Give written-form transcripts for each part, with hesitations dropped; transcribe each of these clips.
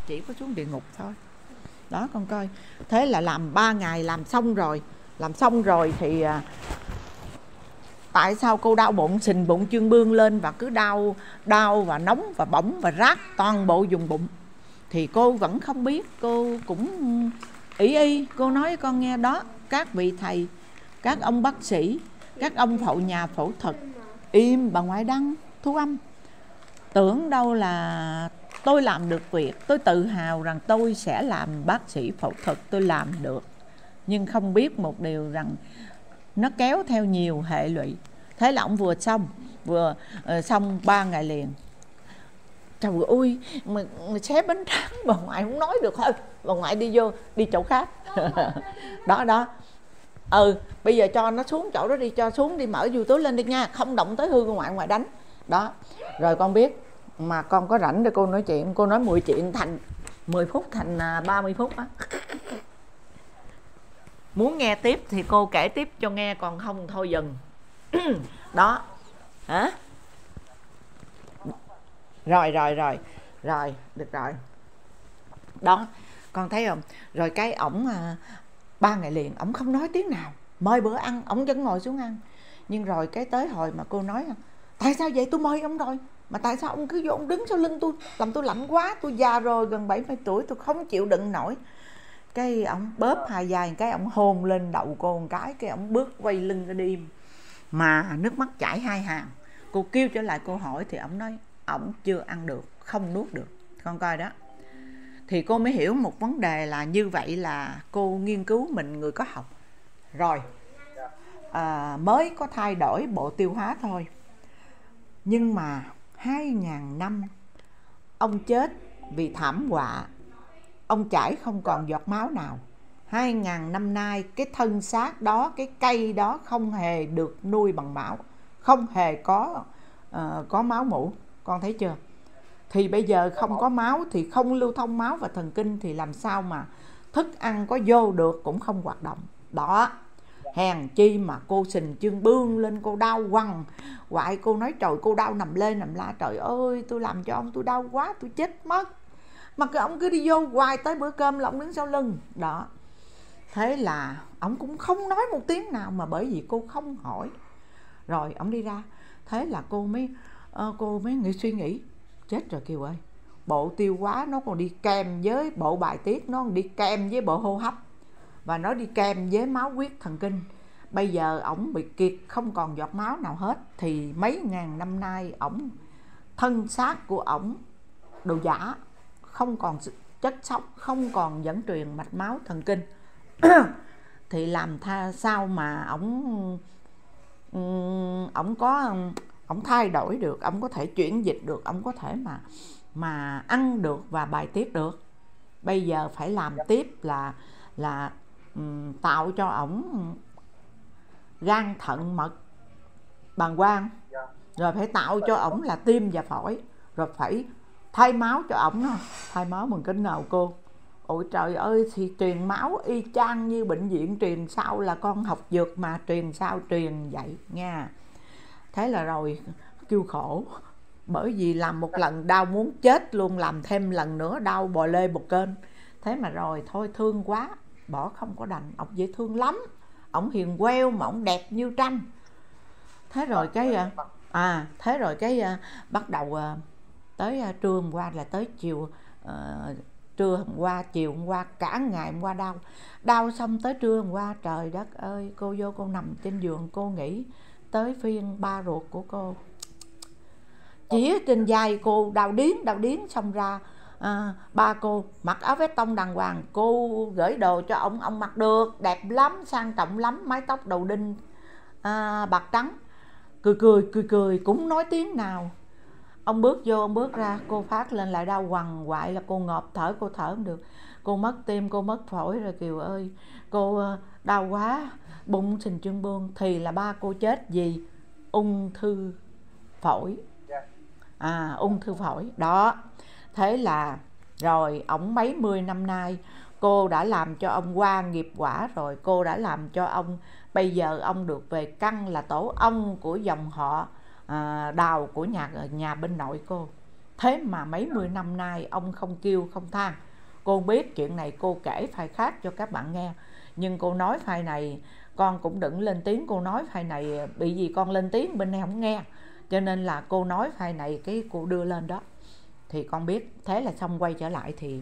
chỉ có xuống địa ngục thôi. Đó con coi. Thế là làm 3 ngày làm xong rồi. Làm xong rồi thì tại sao cô đau bụng, sình bụng chương bương lên và cứ đau và nóng và bỏng và rát toàn bộ vùng bụng. Thì cô vẫn không biết, cô cũng ý y. Cô nói với con nghe đó, các vị thầy, các ông bác sĩ, các ông nhà phẫu thuật, im bà ngoại đăng thu âm. Tưởng đâu là tôi làm được việc, tôi tự hào rằng tôi sẽ làm bác sĩ phẫu thuật, tôi làm được. Nhưng không biết một điều rằng nó kéo theo nhiều hệ lụy. Thế là ông vừa xong 3 ngày liền. Trời ơi, mà xé bánh tráng bà ngoại không nói được thôi. Bà ngoại đi chỗ khác. Đó. Bây giờ cho nó xuống chỗ đó đi, cho xuống đi, mở YouTube lên đi nha, không động tới hư bà ngoại đánh. Đó. Rồi con biết mà con có rảnh để cô nói chuyện, cô nói 10 chuyện thành 10 phút thành 30 phút á. Muốn nghe tiếp thì cô kể tiếp cho nghe, còn không thôi dừng. Đó. Hả? Rồi, được rồi. Đó, con thấy không? Rồi cái ổng 3 ngày liền ổng không nói tiếng nào. Mời bữa ăn, ổng vẫn ngồi xuống ăn. Nhưng rồi cái tới hồi mà cô nói tại sao vậy, tôi mời ông rồi mà tại sao ông cứ vô ông đứng sau lưng tôi, làm tôi lạnh quá, tôi già rồi, gần 70 tuổi, tôi không chịu đựng nổi. Cái ổng bóp hai vai, cái ổng hôn lên đầu cô một cái ổng bước quay lưng ra đi mà nước mắt chảy 2 hàng. Cô kêu trở lại, cô hỏi thì ổng nói ổng chưa ăn được, không nuốt được. Con coi đó. Thì cô mới hiểu một vấn đề là như vậy là cô nghiên cứu mình người có học rồi, mới có thay đổi bộ tiêu hóa thôi. Nhưng mà 2.000 năm ông chết vì thảm họa, ông chảy không còn giọt máu nào. 2.000 năm nay cái thân xác đó, cái cây đó không hề được nuôi bằng máu, không hề có máu mủ. Con thấy chưa? Thì bây giờ không có máu thì không lưu thông máu và thần kinh, thì làm sao mà thức ăn có vô được, cũng không hoạt động. Đó, hèn chi mà cô sình chương bương lên, cô đau quằn quại. Cô nói trời, cô đau nằm lên nằm la, trời ơi tôi làm cho ông tôi đau quá, tôi chết mất. Mà cái ông cứ đi vô hoài, tới bữa cơm là ông đứng sau lưng. Đó. Thế là ông cũng không nói một tiếng nào, mà bởi vì cô không hỏi. Rồi ông đi ra. Thế là cô mới suy nghĩ, chết rồi Kiều ơi, bộ tiêu hóa nó còn đi kèm với bộ bài tiết, nó còn đi kèm với bộ hô hấp, và nó đi kèm với máu huyết thần kinh. Bây giờ ổng bị kiệt, không còn giọt máu nào hết, thì mấy ngàn năm nay ổng, thân xác của ổng đồ giả, không còn chất sống, không còn dẫn truyền mạch máu thần kinh. Thì làm sao mà ổng thay đổi được, ổng có thể chuyển dịch được, ổng có thể mà ăn được và bài tiết được. Bây giờ phải làm tiếp là tạo cho ổng gan, thận, mật, bàng quang, rồi phải tạo cho ổng là tim và phổi, rồi phải thay máu cho ổng. Thay máu bằng cách nào cô? Ôi trời ơi, thì truyền máu y chang như bệnh viện truyền sau, là con học dược mà truyền sao truyền vậy nha. Thế là rồi kêu khổ, bởi vì làm một lần đau muốn chết luôn, làm thêm lần nữa đau bò lê bò kênh. Thế mà rồi thôi thương quá, bỏ không có đành. Ông dễ thương lắm, ổng hiền queo mà ổng đẹp như tranh. Thế rồi cái bắt đầu tới trưa hôm qua, là tới chiều, trưa hôm qua, chiều hôm qua, cả ngày hôm qua đau xong tới trưa hôm qua, trời đất ơi, cô vô cô nằm trên giường, cô nghĩ tới phiên ba ruột của cô. Chỉ trên vai cô đau điếng, xong ra ba cô mặc áo vest tông đàng hoàng, cô gửi đồ cho ông mặc được, đẹp lắm, sang trọng lắm, mái tóc đầu đinh bạc trắng, cười cũng nói tiếng nào. Ông bước vô, ông bước ra, cô phát lên lại đau quằn quại, là cô ngộp thở, cô thở không được, cô mất tim, cô mất phổi rồi Kiều ơi. Cô đau quá, bụng sình chương bương. Thì là ba cô chết vì ung thư phổi. Ung thư phổi đó. Thế là rồi ổng mấy mươi năm nay cô đã làm cho ông qua nghiệp quả rồi, cô đã làm cho ông, bây giờ ông được về căn là tổ ông của dòng họ Đào của nhà bên nội cô. Thế mà mấy mươi năm nay ông không kêu không than. Cô biết chuyện này cô kể file khác cho các bạn nghe, nhưng cô nói file này con cũng đừng lên tiếng. Cô nói file này bị gì con lên tiếng bên này không nghe, cho nên là cô nói file này cái cô đưa lên đó thì con biết. Thế là xong quay trở lại thì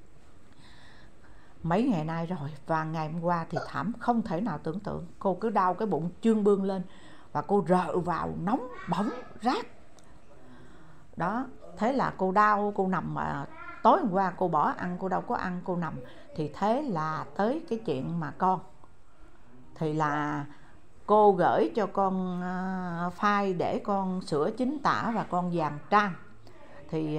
mấy ngày nay rồi, và ngày hôm qua thì thảm không thể nào tưởng tượng. Cô cứ đau cái bụng trương bươn lên và cô rợ vào nóng bỏng rát đó. Thế là cô đau, cô nằm mà tối hôm qua cô bỏ ăn, cô đâu có ăn, cô nằm. Thì thế là tới cái chuyện mà con, thì là cô gửi cho con file để con sửa chính tả và con dàn trang. Thì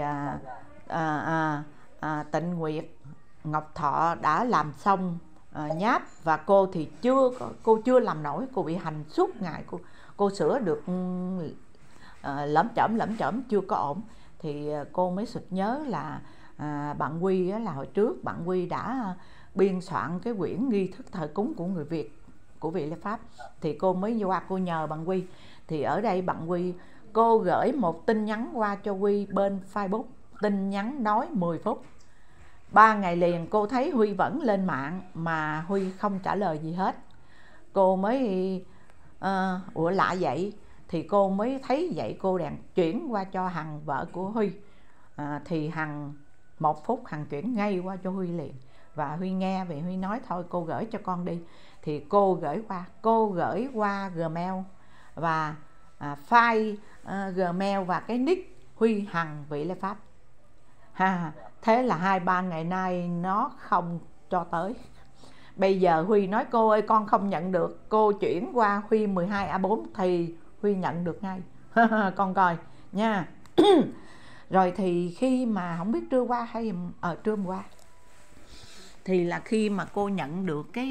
Tịnh Nguyệt, Ngọc Thọ đã làm xong nháp, và cô thì cô chưa làm nổi. Cô bị hành suốt ngày, cô sửa được lẩm chẩm chưa có ổn. Thì cô mới sực nhớ là bạn Quy là hồi trước bạn Quy đã biên soạn cái quyển nghi thức thờ cúng của người Việt, của Vị Lê Pháp. Thì cô mới qua cô nhờ bạn Quy. Thì ở đây bạn Quy, cô gửi một tin nhắn qua cho Quy bên Facebook, tin nhắn nói 10 phút. 3 ngày liền cô thấy Huy vẫn lên mạng mà Huy không trả lời gì hết. Cô mới ủa lạ vậy. Thì cô mới thấy vậy, cô đèn chuyển qua cho Hằng, vợ của Huy. Thì Hằng 1 phút Hằng chuyển ngay qua cho Huy liền. Và Huy nghe vậy Huy nói thôi cô gửi cho con đi. Thì cô gửi qua Gmail và file Gmail và cái nick Huy Hằng Vị Lê Pháp. Thế là 2-3 ngày nay nó không cho tới. Bây giờ Huy nói cô ơi con không nhận được, cô chuyển qua Huy 12A4 thì Huy nhận được ngay. Con coi nha. Rồi thì khi mà không biết trưa qua hay trưa hôm qua, thì là khi mà cô nhận được cái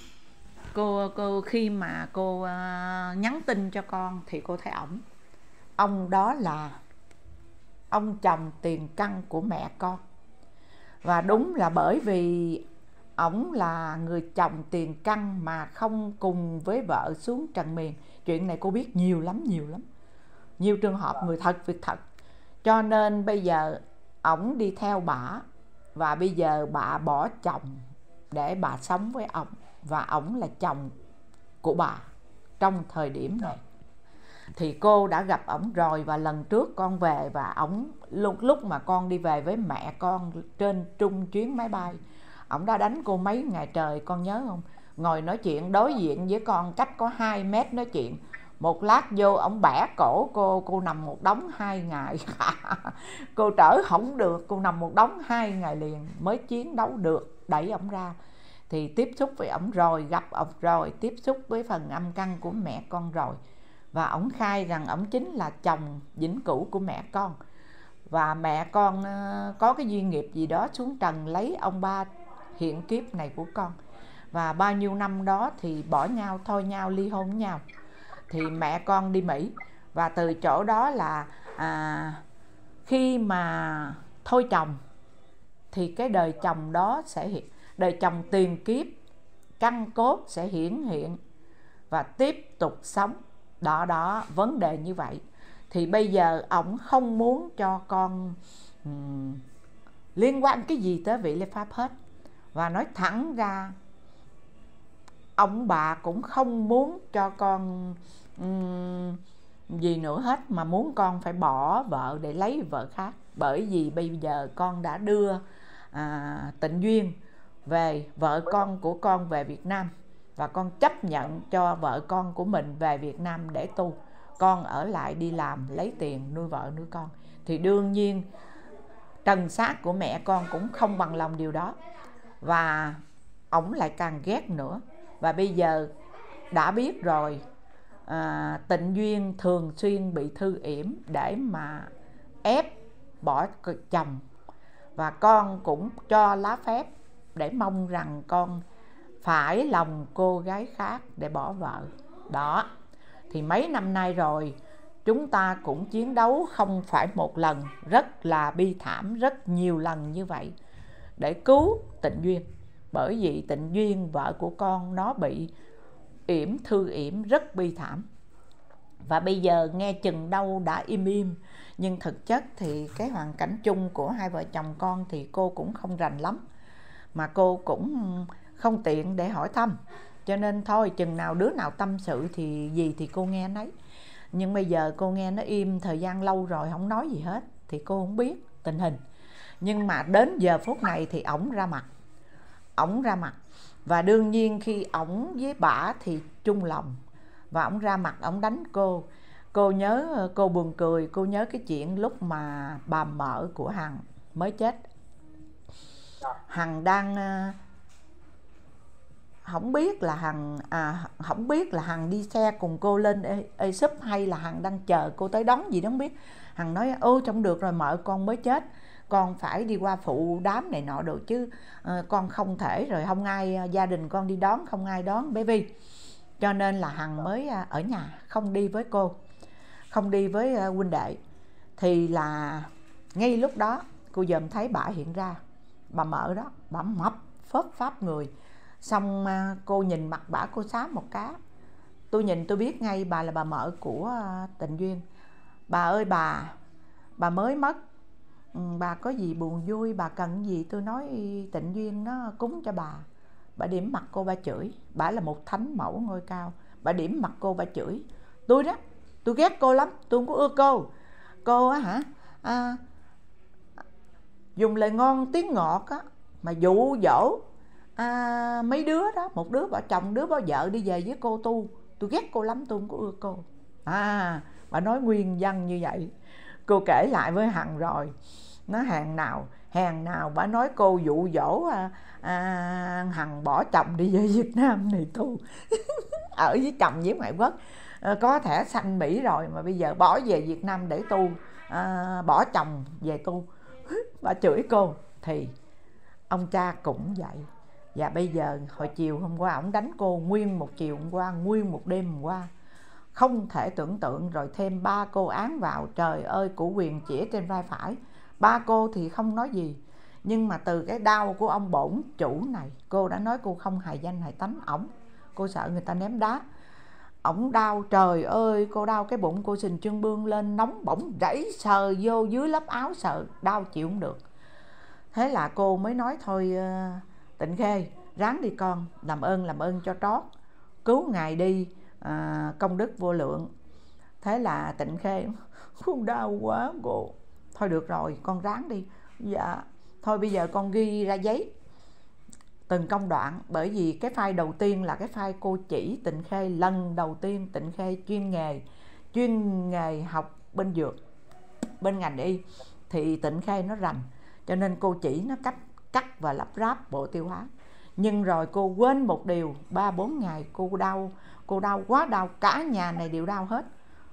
khi mà cô nhắn tin cho con thì cô thấy ông đó là ông chồng tiền căn của mẹ con. Và đúng là bởi vì ổng là người chồng tiền căn mà không cùng với vợ xuống trần miền. Chuyện này cô biết nhiều lắm. Nhiều trường hợp người thật việc thật. Cho nên bây giờ ổng đi theo bả, và bây giờ bà bỏ chồng để bà sống với ổng, và ổng là chồng của bà trong thời điểm này. Thì cô đã gặp ổng rồi, và lần trước con về và ổng lúc mà con đi về với mẹ con trên trung chuyến máy bay, ổng đã đánh cô mấy ngày trời, con nhớ không? Ngồi nói chuyện đối diện với con cách có 2 mét nói chuyện. Một lát vô ổng bẻ cổ cô nằm một đống 2 ngày. Cô trở không được, cô nằm một đống 2 ngày liền mới chiến đấu được, đẩy ổng ra. Thì tiếp xúc với ổng rồi, gặp ổng rồi, tiếp xúc với phần âm căn của mẹ con rồi. Và ổng khai rằng ổng chính là chồng vĩnh cửu của mẹ con. Và mẹ con có cái duyên nghiệp gì đó xuống trần lấy ông ba hiện kiếp này của con. Và bao nhiêu năm đó thì bỏ nhau, thôi nhau, ly hôn với nhau. Thì mẹ con đi Mỹ. Và từ chỗ đó là khi mà thôi chồng thì cái đời chồng đó sẽ đời chồng tiền kiếp căn cốt sẽ hiển hiện và tiếp tục sống. Đó vấn đề như vậy. Thì bây giờ ổng không muốn cho con liên quan cái gì tới Vị Lê Pháp hết. Và nói thẳng ra ông bà cũng không muốn cho con gì nữa hết, mà muốn con phải bỏ vợ để lấy vợ khác. Bởi vì bây giờ con đã đưa Tịnh Duyên về, vợ con của con về Việt Nam, và con chấp nhận cho vợ con của mình về Việt Nam để tu. Con ở lại đi làm lấy tiền nuôi vợ nuôi con. Thì đương nhiên trần xác của mẹ con cũng không bằng lòng điều đó. Và ổng lại càng ghét nữa. Và bây giờ đã biết rồi, Tịnh Duyên thường xuyên bị Thư yểm để mà ép bỏ chồng. Và con cũng cho lá phép để mong rằng con phải lòng cô gái khác để bỏ vợ. Đó. Thì mấy năm nay rồi chúng ta cũng chiến đấu không phải một lần, rất là bi thảm, rất nhiều lần như vậy để cứu Tịnh Duyên. Bởi vì Tịnh Duyên vợ của con nó bị yểm, Thư yểm rất bi thảm. Và bây giờ nghe chừng đâu đã im im, nhưng thực chất thì cái hoàn cảnh chung của hai vợ chồng con thì cô cũng không rành lắm, mà cô cũng không tiện để hỏi thăm. Cho nên thôi, chừng nào đứa nào tâm sự thì gì thì cô nghe nấy. Nhưng bây giờ cô nghe nó im thời gian lâu rồi, không nói gì hết, thì cô không biết tình hình. Nhưng mà đến giờ phút này thì ổng ra mặt. Và đương nhiên khi ổng với bả thì chung lòng, và ổng ra mặt, ổng đánh cô. Cô nhớ, cô buồn cười, cô nhớ cái chuyện lúc mà bà mợ của Hằng mới chết. Hằng đang không biết là Hằng đi xe cùng cô lên Ê-súp hay là Hằng đang chờ cô tới đón gì đó không biết. Hằng nói ôi trong được rồi, mợ con mới chết, con phải đi qua phụ đám này nọ đồ chứ, con không thể rồi, không ai, gia đình con đi đón không ai đón bé Vi, cho nên là Hằng mới ở nhà, không đi với cô, không đi với huynh đệ. Thì là ngay lúc đó cô dòm thấy bả hiện ra, bà mợ đó, bả mập phớp pháp người. Xong cô nhìn mặt bả, cô xá một cái, tôi nhìn tôi biết ngay bà là bà mợ của Tịnh Duyên. Bà ơi bà mới mất, bà có gì buồn vui, bà cần gì tôi nói Tịnh Duyên nó cúng cho bà. Bà điểm mặt cô, bà chửi, bà là một thánh mẫu ngôi cao, bà điểm mặt cô, bà chửi tôi đó, tôi ghét cô lắm, tôi không có ưa cô á hả, dùng lời ngon tiếng ngọt á mà dụ dỗ mấy đứa đó, một đứa bỏ chồng, đứa bỏ vợ đi về với cô tôi ghét cô lắm, tôi không có ưa cô. Bà nói nguyên văn như vậy. Cô kể lại với Hằng rồi, nó hàng nào bà nói cô dụ dỗ Hằng bỏ chồng đi về Việt Nam này tu ở với chồng với ngoại quốc, có thẻ xanh Mỹ rồi mà bây giờ bỏ về Việt Nam để tu, bỏ chồng về tu. Bà chửi cô. Thì ông cha cũng vậy. Và bây giờ hồi chiều hôm qua ổng đánh cô nguyên một chiều hôm qua, nguyên một đêm hôm qua, không thể tưởng tượng. Rồi thêm 3 cô án vào, trời ơi, của quyền chĩa trên vai phải. 3 cô thì không nói gì, nhưng mà từ cái đau của ông bổn chủ này, cô đã nói cô không hài danh hài tánh ổng, cô sợ người ta ném đá. Ổng đau, trời ơi, cô đau cái bụng cô, sình trương bương lên, nóng bỏng rảy, sờ vô dưới lớp áo sợ đau chịu không được. Thế là cô mới nói thôi Tịnh Khê ráng đi con, làm ơn cho trót, cứu ngài đi, công đức vô lượng. Thế là Tịnh Khê con đau quá cô. Thôi được rồi, con ráng đi. Dạ thôi bây giờ con ghi ra giấy từng công đoạn, bởi vì cái file đầu tiên là cái file cô chỉ Tịnh Khê lần đầu tiên. Tịnh Khê chuyên nghề học bên dược, bên ngành y thì Tịnh Khê nó rành, cho nên cô chỉ nó cách cắt và lắp ráp bộ tiêu hóa. Nhưng rồi cô quên một điều, 3-4 ngày cô đau quá đau, cả nhà này đều đau hết.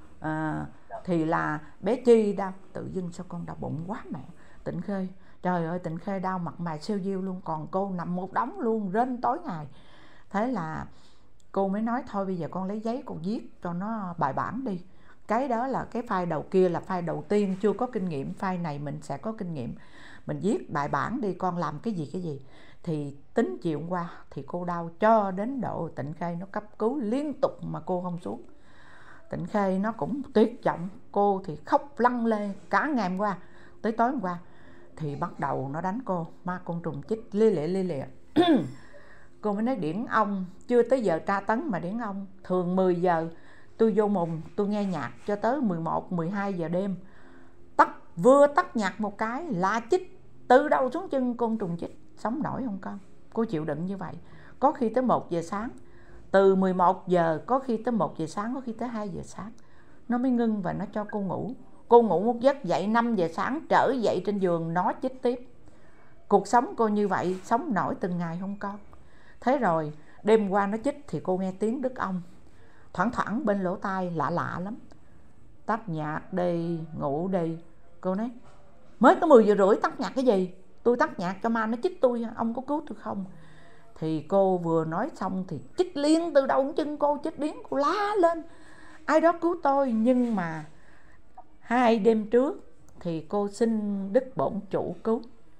Thì là bé Chi đau, tự dưng sao con đau bụng quá mẹ. Tịnh Khê, trời ơi, Tịnh Khê đau mặt mày siêu diêu luôn, còn cô nằm một đống luôn, rên tối ngày. Thế là cô mới nói thôi bây giờ con lấy giấy con viết cho nó bài bản đi. Cái đó là cái file đầu kia là file đầu tiên, chưa có kinh nghiệm. File này mình sẽ có kinh nghiệm, mình viết bài bản đi, con làm cái gì. Thì tính chiều hôm qua thì cô đau cho đến độ Tịnh Khê nó cấp cứu liên tục mà cô không xuống. Tịnh Khê nó cũng tuyệt vọng, cô thì khóc lăn lê cả ngày hôm qua tới tối hôm qua. Thì bắt đầu nó đánh cô, ma con trùng chích lia lịa. Cô mới nói điển ông, chưa tới giờ tra tấn mà điển ông. Thường 10 giờ tôi vô mùng, tôi nghe nhạc cho tới 11-12 giờ đêm. Vừa tắt nhạc một cái là chích từ đầu xuống chân con trùng chích. Sống nổi không con? Cô chịu đựng như vậy. Có khi tới 1 giờ sáng, từ 11 giờ có khi tới 1 giờ sáng, có khi tới 2 giờ sáng nó mới ngưng và nó cho cô ngủ. Cô ngủ một giấc dậy 5 giờ sáng, trở dậy trên giường nó chích tiếp. Cuộc sống cô như vậy, sống nổi từng ngày không con? Thế rồi đêm qua nó chích thì cô nghe tiếng đứt ong thoảng bên lỗ tai, lạ lắm. Tắt nhạc đi, ngủ đi. Cô nói mới có 10 giờ rưỡi tắt nhạc cái gì? Tôi tắt nhạc cho ma nó chích tôi, ông có cứu tôi không? Thì cô vừa nói xong thì chích liên từ đầu chân cô, chích điếng, cô la lên ai đó cứu tôi. Nhưng mà 2 đêm trước thì cô xin Đức Bổn Chủ cứu.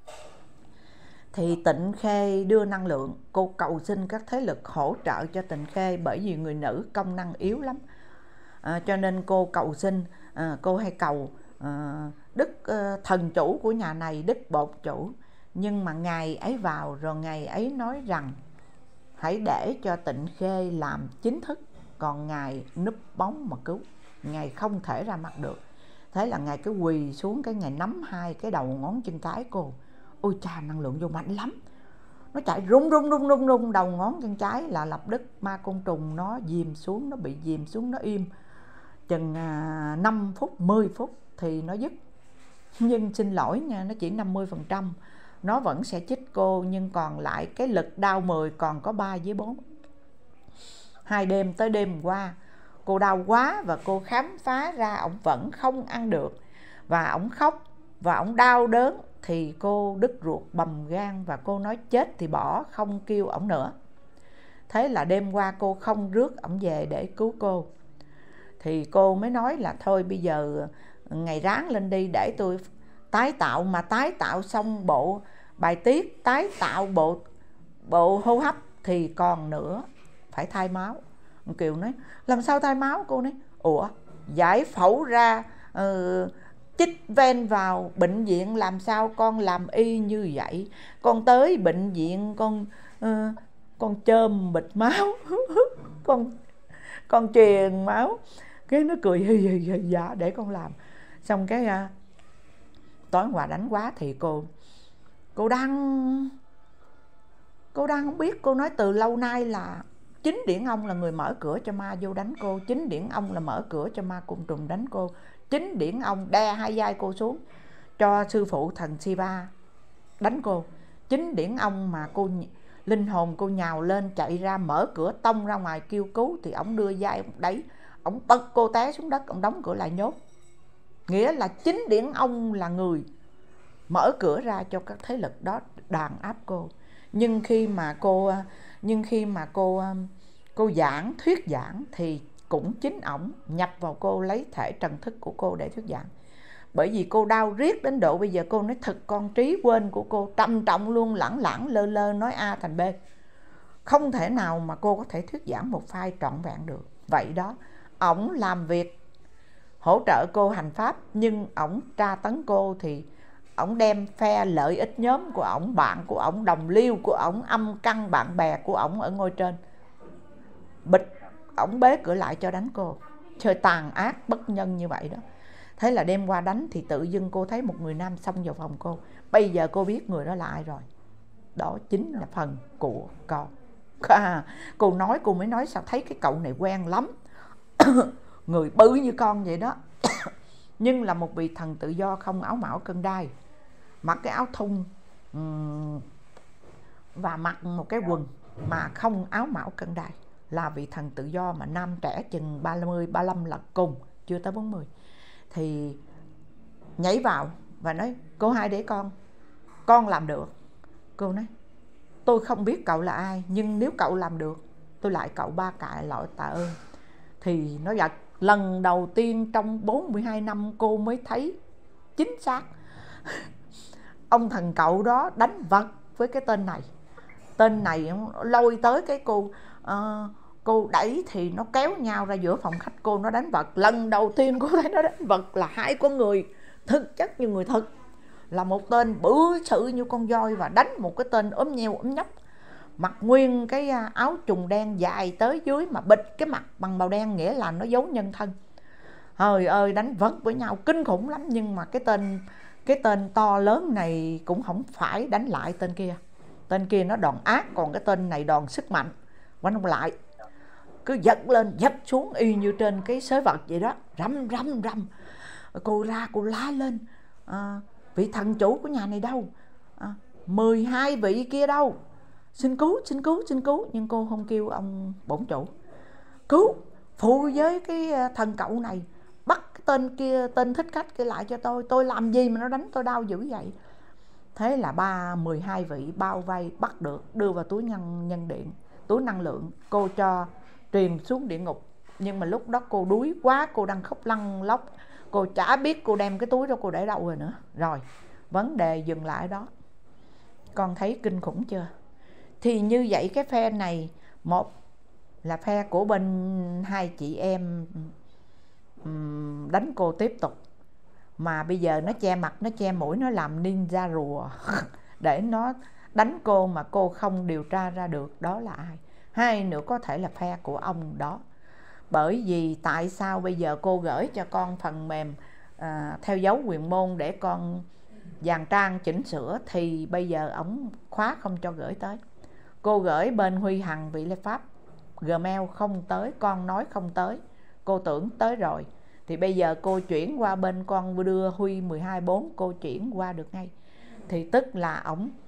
Thì Tịnh Khê đưa năng lượng, cô cầu xin các thế lực hỗ trợ cho Tịnh Khê, bởi vì người nữ công năng yếu lắm. Cho nên cô cầu xin, cô hay cầu đức thần chủ của nhà này, đức bột chủ. Nhưng mà ngài ấy vào rồi ngài ấy nói rằng hãy để cho Tịnh Khê làm chính thức, còn ngài núp bóng mà cứu, ngài không thể ra mặt được. Thế là ngài cứ quỳ xuống, cái ngài nắm hai cái đầu ngón chân cái cô. Ôi cha, năng lượng vô mạnh lắm, nó chạy rung rung rung rung rung đầu ngón chân trái là lập tức ma côn trùng nó dìm xuống, nó bị dìm xuống, nó im chừng 5 phút 10 phút thì nó dứt. Nhưng xin lỗi nha, nó chỉ 50%, nó vẫn sẽ chích cô, nhưng còn lại cái lực đau 10 còn có 3 với 4. 2 đêm tới đêm qua cô đau quá và cô khám phá ra ổng vẫn không ăn được và ổng khóc và ổng đau đớn, thì cô đứt ruột bầm gan và cô nói chết thì bỏ, không kêu ổng nữa. Thế là đêm qua cô không rước ổng về để cứu cô. Thì cô mới nói là thôi bây giờ ngày ráng lên đi để tôi tái tạo, mà tái tạo xong bộ bài tiết, tái tạo bộ hô hấp thì còn nữa phải thay máu. Kiều nói làm sao thay máu? Cô nói ủa, giải phẫu ra chích ven vào bệnh viện, làm sao con làm y như vậy? Con tới bệnh viện con chơm bịch máu con truyền máu. Cái nó cười hì hì hì, dạ để con làm. Xong cái tối qua đánh quá thì cô đang không biết. Cô nói từ lâu nay là chính Điển Ông là người mở cửa cho ma vô đánh cô, chính Điển Ông là mở cửa cho ma côn trùng đánh cô, chính Điển Ông đè hai vai cô xuống cho sư phụ thần Shiva đánh cô, chính Điển Ông mà cô linh hồn cô nhào lên chạy ra mở cửa tông ra ngoài kêu cứu thì ổng đưa vai ổng đẩy, ổng bật cô té xuống đất, ổng đóng cửa lại nhốt. Nghĩa là chính Điển Ông là người mở cửa ra cho các thế lực đó đàn áp cô. Nhưng khi mà cô giảng, thuyết giảng thì cũng chính ổng nhập vào cô, lấy thể trần thức của cô để thuyết giảng. Bởi vì cô đau riết đến độ bây giờ cô nói thật, con trí quên của cô trầm trọng luôn, lẳng lẳng lơ lơ nói A thành B. Không thể nào mà cô có thể thuyết giảng một file trọn vẹn được. Vậy đó, ổng làm việc hỗ trợ cô hành pháp, nhưng ổng tra tấn cô thì ổng đem phe lợi ích nhóm của ổng, bạn của ổng, đồng liêu của ổng, âm căn bạn bè của ổng ở ngôi trên, bịch ổng bế cửa lại cho đánh cô. Chơi tàn ác bất nhân như vậy đó. Thế là đêm qua đánh thì tự dưng cô thấy một người nam xông vào phòng cô. Bây giờ cô biết người đó là ai rồi. Đó chính là phần của con. Cô nói, cô mới nói sao thấy cái cậu này quen lắm. Người bự như con vậy đó. Nhưng là một vị thần tự do không áo mão cân đai, mặc cái áo thun và mặc một cái quần mà không áo mão cân đai, là vị thần tự do mà nam trẻ chừng 30, 35 là cùng, chưa tới 40. Thì nhảy vào và nói cô hai để con làm được. Cô nói tôi không biết cậu là ai, nhưng nếu cậu làm được tôi lại cậu 3 cại lọi tạ ơn. Thì nó giật. Lần đầu tiên trong 42 năm cô mới thấy chính xác ông thần cậu đó đánh vật với cái tên này. Tên này lôi tới cái cô đẩy thì nó kéo nhau ra giữa phòng khách cô, nó đánh vật. Lần đầu tiên cô thấy nó đánh vật là hai con người thực chất như người thực, là một tên bự sự như con voi và đánh một cái tên ốm nheo ốm nhóc, mặc nguyên cái áo trùng đen dài tới dưới mà bịt cái mặt bằng màu đen, nghĩa là nó giấu nhân thân. Trời ơi, đánh vật với nhau kinh khủng lắm. Nhưng mà cái tên to lớn này cũng không phải đánh lại tên kia. Tên kia nó đòn ác, còn cái tên này đòn sức mạnh, quánh không lại. Cứ giật lên giật xuống y như trên cái xới vật vậy đó, răm răm răm. Cô ra cô la lên vị thần chủ của nhà này đâu, 12 vị kia đâu, xin cứu xin cứu xin cứu. Nhưng cô không kêu ông bổn chủ cứu, phụ với cái thần cậu này, bắt cái tên kia, tên thích khách kia lại cho tôi làm gì mà nó đánh tôi đau dữ vậy. Thế là 12 vị bao vây bắt được, đưa vào túi nhân điện, túi năng lượng. Cô cho truyền xuống địa ngục. Nhưng mà lúc đó cô đuối quá, cô đang khóc lăn lóc, cô chả biết cô đem cái túi đó cô để đâu rồi nữa. Rồi vấn đề dừng lại đó. Con thấy kinh khủng chưa? Thì như vậy cái phe này, một là phe của bên hai chị em đánh cô tiếp tục. Mà bây giờ nó che mặt, nó che mũi, nó làm ninja rùa để nó đánh cô mà cô không điều tra ra được đó là ai. Hai nữa có thể là phe của ông đó. Bởi vì tại sao bây giờ cô gửi cho con phần mềm theo dấu quyền môn để con dàn trang chỉnh sửa, thì bây giờ ổng khóa không cho gửi tới. Cô gửi bên Huy Hằng vị Lê Pháp Gmail không tới, con nói không tới, cô tưởng tới rồi. Thì bây giờ cô chuyển qua bên con đưa Huy 124, cô chuyển qua được ngay. Thì tức là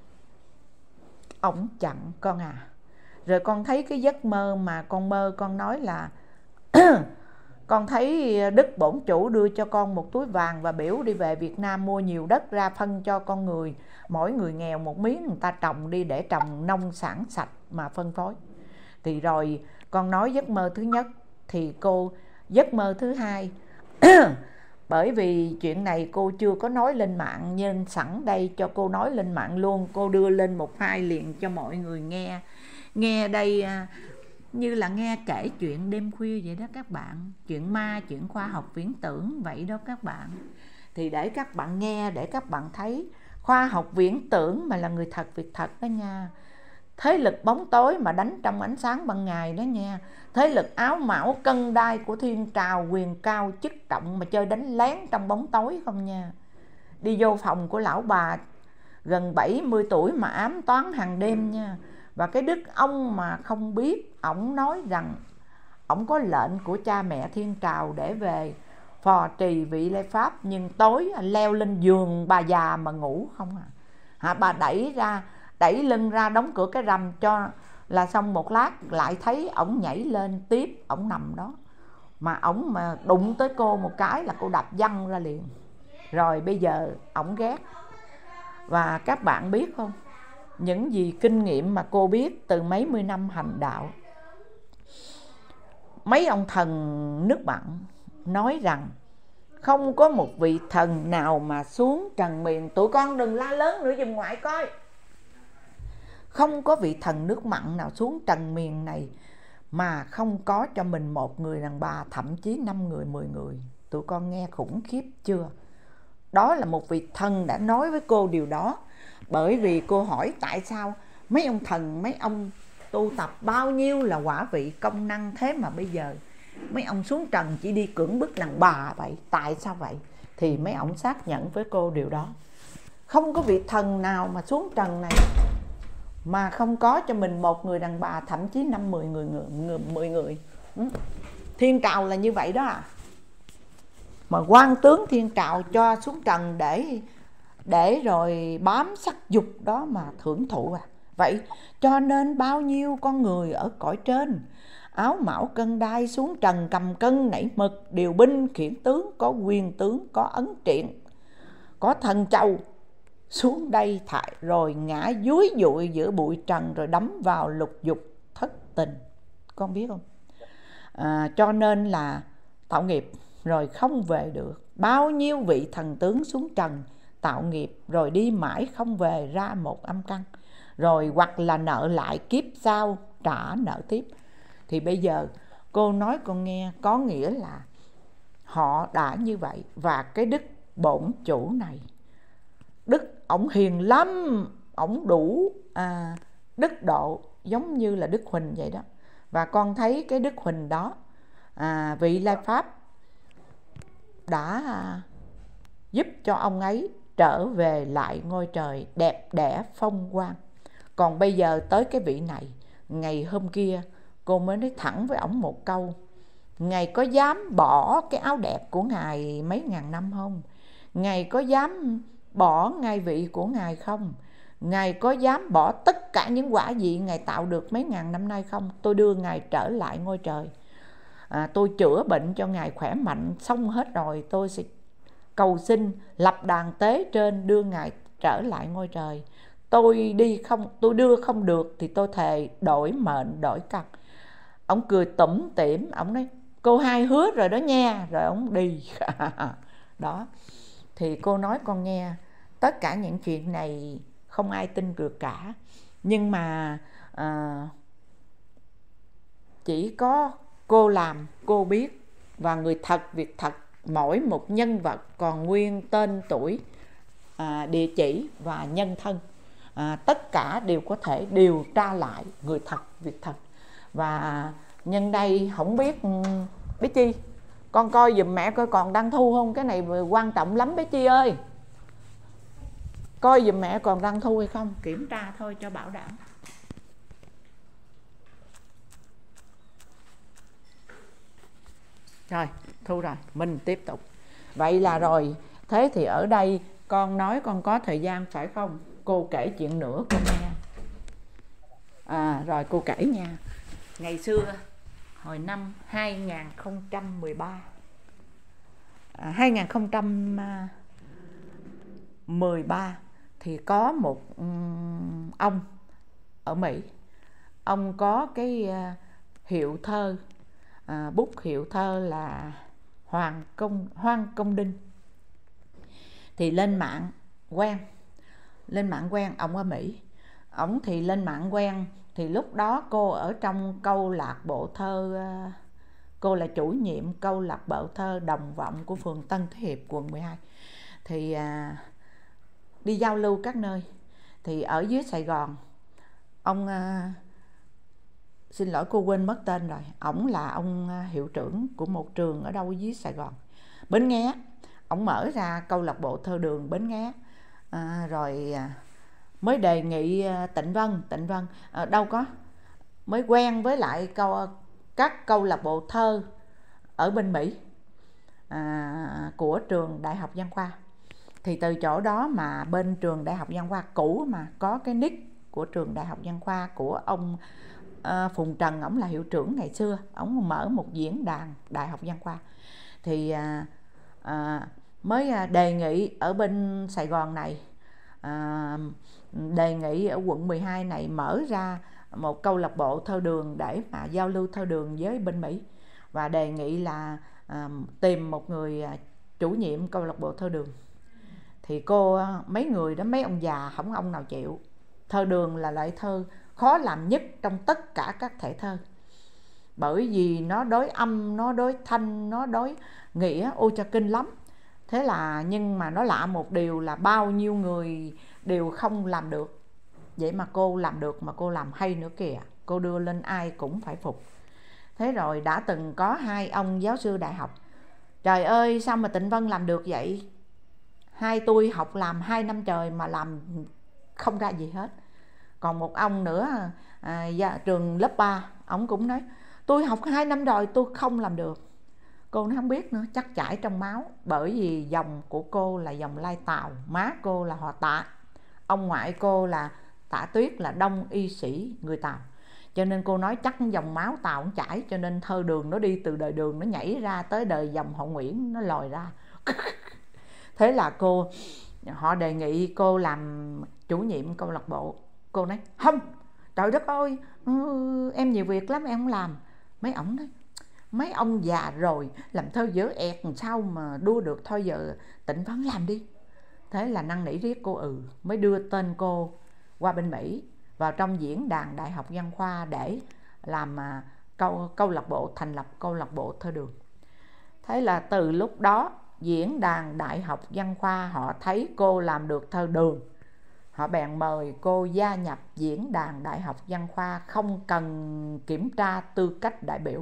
ổng chặn con à. Rồi con thấy cái giấc mơ mà con mơ, con nói là con thấy Đức Bổn Chủ đưa cho con một túi vàng và biểu đi về Việt Nam mua nhiều đất ra phân cho con người, mỗi người nghèo một miếng, người ta trồng đi để trồng nông sản sạch mà phân phối. Thì rồi con nói giấc mơ thứ nhất. Thì cô giấc mơ thứ hai bởi vì chuyện này cô chưa có nói lên mạng, nhưng sẵn đây cho cô nói lên mạng luôn. Cô đưa lên một file liền cho mọi người nghe. Nghe đây như là nghe kể chuyện đêm khuya vậy đó các bạn. Chuyện ma, chuyện khoa học viễn tưởng vậy đó các bạn. Thì để các bạn nghe, để các bạn thấy khoa học viễn tưởng mà là người thật việc thật đó nha. Thế lực bóng tối mà đánh trong ánh sáng ban ngày đó nha. Thế lực áo mão cân đai của thiên trào quyền cao chức trọng mà chơi đánh lén trong bóng tối không nha. Đi vô phòng của lão bà gần 70 tuổi mà ám toán hàng đêm nha. Và cái đức ông mà không biết, ổng nói rằng ổng có lệnh của cha mẹ thiên trào để về phò trì vị Lê Pháp, nhưng tối leo lên giường bà già mà ngủ không à. Bà đẩy lưng ra đóng cửa cái rầm cho là xong, một lát lại thấy ổng nhảy lên tiếp, ổng nằm đó. Mà ổng mà đụng tới cô một cái là cô đập văng ra liền. Rồi bây giờ ổng ghét. Và các bạn biết không, những gì kinh nghiệm mà cô biết từ mấy mươi năm hành đạo, mấy ông thần nước mặn nói rằng không có một vị thần nào mà xuống trần miền. Tụi con đừng la lớn nữa giùm ngoại coi. Không có vị thần nước mặn nào xuống trần miền này mà không có cho mình một người đàn bà, thậm chí 5 người, 10 người. Tụi con nghe khủng khiếp chưa? Đó là một vị thần đã nói với cô điều đó. Bởi vì cô hỏi tại sao mấy ông thần, mấy ông tu tập bao nhiêu là quả vị công năng, thế mà bây giờ mấy ông xuống trần chỉ đi cưỡng bức đàn bà vậy, tại sao vậy? Thì mấy ông xác nhận với cô điều đó. Không có vị thần nào mà xuống trần này mà không có cho mình một người đàn bà, thậm chí 5-10 người, 10 người. Thiên trào là như vậy đó à. Mà quan tướng thiên trào cho xuống trần để rồi bám sắc dục đó mà thưởng thụ à. Vậy cho nên bao nhiêu con người ở cõi trên áo mão cân đai xuống trần, cầm cân nảy mực, điều binh khiển tướng, có quyền tướng, có ấn triện, có thần châu xuống đây thải rồi ngã dúi dụi giữa bụi trần, rồi đắm vào lục dục thất tình. Con biết không? Cho nên là tạo nghiệp rồi không về được. Bao nhiêu vị thần tướng xuống trần tạo nghiệp rồi đi mãi không về ra một âm căn, rồi hoặc là nợ lại kiếp sau trả nợ tiếp. Thì bây giờ cô nói con nghe, có nghĩa là họ đã như vậy. Và cái Đức Bổn Chủ này, Đức ổng hiền lắm, ổng đủ đức độ giống như là Đức Huỳnh vậy đó. Và con thấy cái Đức Huỳnh đó, vị Lai Pháp đã giúp cho ông ấy trở về lại ngôi trời đẹp đẽ phong quang. Còn bây giờ tới cái vị này, ngày hôm kia cô mới nói thẳng với ổng một câu: Ngài có dám bỏ cái áo đẹp của Ngài mấy ngàn năm không? Ngài có dám bỏ ngai vị của Ngài không? Ngài có dám bỏ tất cả những quả vị Ngài tạo được mấy ngàn năm nay không? Tôi đưa Ngài trở lại ngôi trời. Tôi chữa bệnh cho Ngài khỏe mạnh xong hết rồi, tôi sẽ cầu xin lập đàn tế trên đưa Ngài trở lại ngôi trời. Tôi đưa không được thì tôi thề đổi mệnh đổi căn. Ông cười tủm tỉm, ông nói cô hai hứa rồi đó nha, rồi ông đi. Đó. Thì cô nói con nghe, tất cả những chuyện này không ai tin được cả. Nhưng mà chỉ có cô làm, cô biết. và người thật, việc thật. Mỗi một nhân vật còn nguyên tên tuổi, địa chỉ và nhân thân. Tất cả đều có thể điều tra lại người thật, việc thật. Và nhân đây không biết bé Chi, con coi giùm mẹ coi còn đang thu không, cái này quan trọng lắm bé Chi ơi. Coi giùm mẹ còn đang thu hay không, kiểm tra thôi cho bảo đảm. Rồi, thu rồi, mình tiếp tục. Vậy là rồi, thế thì ở đây con nói con có thời gian phải không? Cô kể chuyện nữa con nghe. Rồi cô kể nha. Ngày xưa, hồi năm 2013, 2013 thì có một ông ở Mỹ. Ông có cái hiệu thơ, bút hiệu thơ là Hoang Công Đinh. Thì lên mạng quen, ông ở Mỹ. Ông thì lên mạng quen, thì lúc đó cô ở trong câu lạc bộ thơ, cô là chủ nhiệm câu lạc bộ thơ Đồng Vọng của phường Tân Thế Hiệp, quận 12. Thì đi giao lưu các nơi. Thì ở dưới Sài Gòn, ông xin lỗi cô quên mất tên rồi, ổng là ông hiệu trưởng của một trường ở đâu dưới Sài Gòn, Bến Nghé. Ổng mở ra câu lạc bộ thơ đường Bến Nghé. Rồi mới đề nghị Tịnh Vân đâu có, mới quen với lại các câu lạc bộ thơ ở bên Mỹ, của trường Đại học Văn Khoa. Thì từ chỗ đó mà bên trường Đại học Văn Khoa cũ mà có cái nick của trường Đại học Văn Khoa của ông Phùng Trần, ổng là hiệu trưởng ngày xưa, ổng mở một diễn đàn Đại học Văn Khoa. Thì mới đề nghị ở bên Sài Gòn này, đề nghị ở quận 12 này mở ra một câu lạc bộ thơ đường để mà giao lưu thơ đường với bên Mỹ. Và đề nghị là tìm một người chủ nhiệm câu lạc bộ thơ đường. Thì cô, mấy người đó, mấy ông già không ông nào chịu. Thơ đường là loại thơ khó làm nhất trong tất cả các thể thơ, bởi vì nó đối âm, nó đối thanh, nó đối nghĩa, ôi cha kinh lắm. Thế là, nhưng mà nó lạ một điều là bao nhiêu người đều không làm được. Vậy mà cô làm được, mà cô làm hay nữa kìa. Cô đưa lên ai cũng phải phục. Thế rồi đã từng có 2 ông giáo sư đại học. Trời ơi, sao mà Tịnh Vân làm được vậy? Hai tôi học làm 2 năm trời mà làm không ra gì hết. Còn một ông nữa, trường lớp 3, ông cũng nói tôi học 2 năm rồi tôi không làm được. Cô nói không biết nữa, chắc chảy trong máu. Bởi vì dòng của cô là dòng Lai Tàu, má cô là họ Tạ, ông ngoại cô là Tạ Tuyết, là đông y sĩ người Tàu. Cho nên cô nói chắc dòng máu Tàu cũng chảy, cho nên thơ đường nó đi từ đời Đường nó nhảy ra tới đời dòng họ Nguyễn nó lòi ra. Thế là họ đề nghị cô làm chủ nhiệm câu lạc bộ. Cô nói không, trời đất ơi, em nhiều việc lắm em không làm. Mấy ổng nói mấy ông già rồi làm thơ dở ẹt làm sao mà đua được, thôi giờ Tịnh Vân làm đi. Thế là năn nỉ riết cô mới đưa tên cô qua bên Mỹ, vào trong diễn đàn Đại học Văn Khoa để làm câu lạc bộ, thành lập câu lạc bộ thơ đường. Thế là từ lúc đó diễn đàn Đại học Văn Khoa họ thấy cô làm được thơ đường, họ bèn mời cô gia nhập diễn đàn Đại học Văn Khoa, không cần kiểm tra tư cách đại biểu.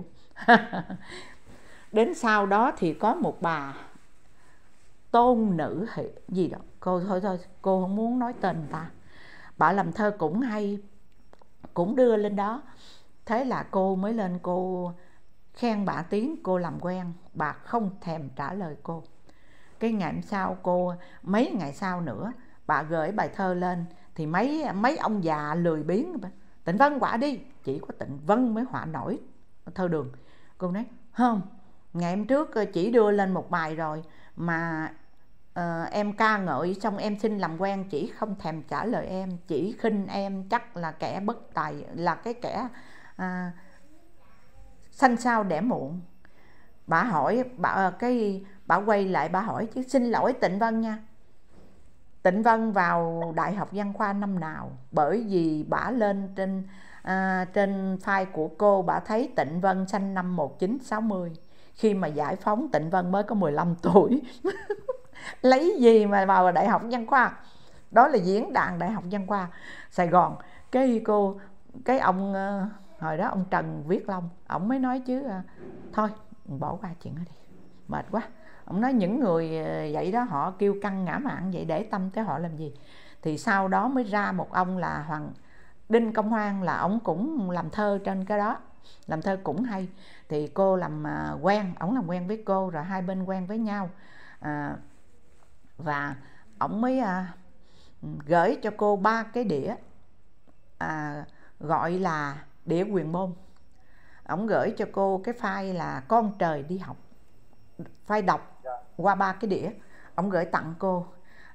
Đến sau đó thì có một bà Tôn Nữ gì đó, cô thôi cô không muốn nói tên người ta. Bà làm thơ cũng hay, cũng đưa lên đó. Thế là cô mới lên cô khen bà tiếng, cô làm quen. Bà không thèm trả lời cô. Cái ngày hôm sau mấy ngày sau nữa bà gửi bài thơ lên, thì mấy ông già lười biếng, Tịnh Vân họa đi. Chỉ có Tịnh Vân mới họa nổi thơ đường. Cô nói không, ngày hôm trước chỉ đưa lên một bài rồi mà em ca ngợi xong em xin làm quen, chỉ không thèm trả lời em, chỉ khinh em, chắc là kẻ bất tài, là cái kẻ sanh sao đẻ muộn. Bà hỏi, bà quay lại bà hỏi chứ xin lỗi Tịnh Vân nha, Tịnh Vân vào Đại học Văn Khoa năm nào? Bởi vì bà lên trên file của cô, bà thấy Tịnh Vân sinh năm 1960. khi mà giải phóng Tịnh Vân mới có 15 tuổi. Lấy gì mà vào Đại học Văn khoa. Đó là diễn đàn Đại học Văn khoa Sài Gòn. Cái ông hồi đó ông Trần Viết Long, ông mới nói chứ thôi bỏ qua chuyện đó đi, mệt quá. Ông nói những người vậy đó họ kêu căng ngã mạn vậy, để tâm tới họ làm gì. Thì sau đó mới ra một ông là Đinh Công Hoan, là ông cũng làm thơ trên cái đó, làm thơ cũng hay. Thì cô làm quen, ông làm quen với cô, rồi hai bên quen với nhau, và ông mới gửi cho cô 3 cái đĩa, gọi là đĩa Quyền Môn. Ông gửi cho cô cái file là Con Trời Đi Học, file đọc qua 3 cái đĩa. Ông gửi tặng cô.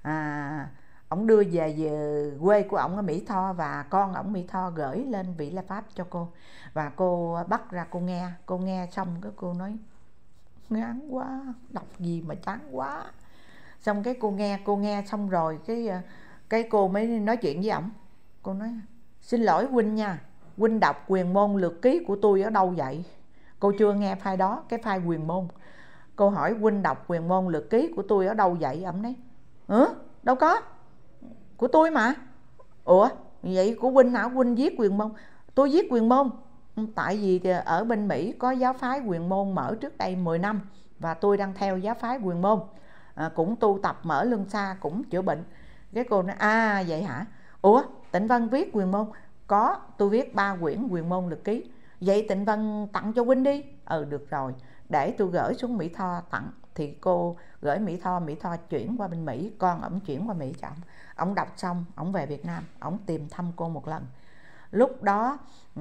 Ông đưa về quê của ông ở Mỹ Tho, và con ông Mỹ Tho gửi lên Vị La Pháp cho cô. Và cô bắt ra cô nghe xong cái cô nói ngán quá, đọc gì mà chán quá. Xong cái cô nghe xong rồi cái cô mới nói chuyện với ổng. Cô nói xin lỗi huynh nha, huynh đọc Quyền Môn Lược Ký của tôi ở đâu vậy? Cô chưa nghe file đó, cái file Quyền Môn. Cô hỏi huynh đọc Quyền Môn Lược Ký của tôi ở đâu vậy? Ổng nói đâu có, của tôi mà. Ủa vậy của huynh hả? Huynh viết Quyền Môn? Tôi viết Quyền Môn tại vì ở bên Mỹ có giáo phái Quyền Môn mở trước đây 10 năm, và tôi đang theo giáo phái Quyền Môn, cũng tu tập mở luân xa, cũng chữa bệnh. Cái cô nói vậy hả? Ủa Tịnh Vân viết Quyền Môn? Có, tôi viết 3 quyển Quyền Môn Lược Ký. Vậy Tịnh Vân tặng cho huynh đi. Được rồi, để tôi gửi xuống Mỹ Tho tặng. Thì cô gửi Mỹ Tho chuyển qua bên Mỹ, con ổng chuyển qua Mỹ cho ổng. Ổng đọc xong, ổng về Việt Nam, ổng tìm thăm cô một lần. Lúc đó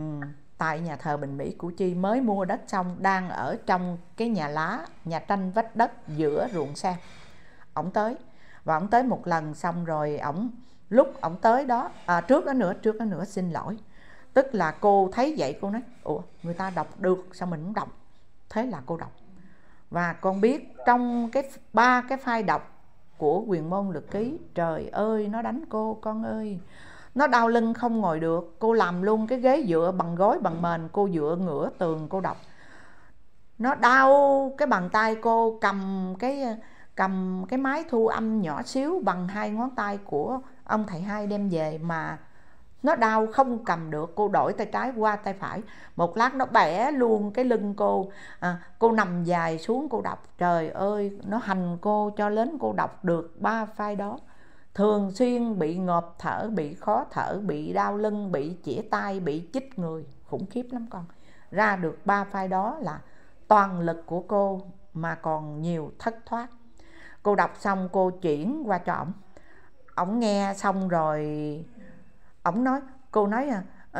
tại nhà thờ Bình Mỹ Củ Chi mới mua đất xong, đang ở trong cái nhà lá, nhà tranh vách đất giữa ruộng sen. Ổng tới, và ổng tới một lần xong rồi lúc ổng tới đó, trước đó nữa xin lỗi. Tức là cô thấy vậy cô nói ủa người ta đọc được sao mình không đọc. Thế là cô đọc. Và con biết trong 3 cái file đọc của Quyền Môn Lược Ký, trời ơi nó đánh cô con ơi. Nó đau lưng không ngồi được. Cô làm luôn cái ghế dựa bằng gối bằng mền, cô dựa ngửa tường cô đọc. Nó đau cái bàn tay cô cầm cái máy thu âm nhỏ xíu bằng 2 ngón tay của ông thầy hai đem về, mà nó đau không cầm được. Cô đổi tay trái qua tay phải, một lát nó bẻ luôn cái lưng cô. Cô nằm dài xuống cô đọc. Trời ơi nó hành cô cho đến cô đọc được 3 file đó. Thường xuyên bị ngộp thở, bị khó thở, bị đau lưng, bị chĩa tay, bị chích người, khủng khiếp lắm con. Ra được 3 file đó là toàn lực của cô, mà còn nhiều thất thoát. Cô đọc xong cô chuyển qua cho ổng. Ổng nghe xong rồi ổng nói, cô nói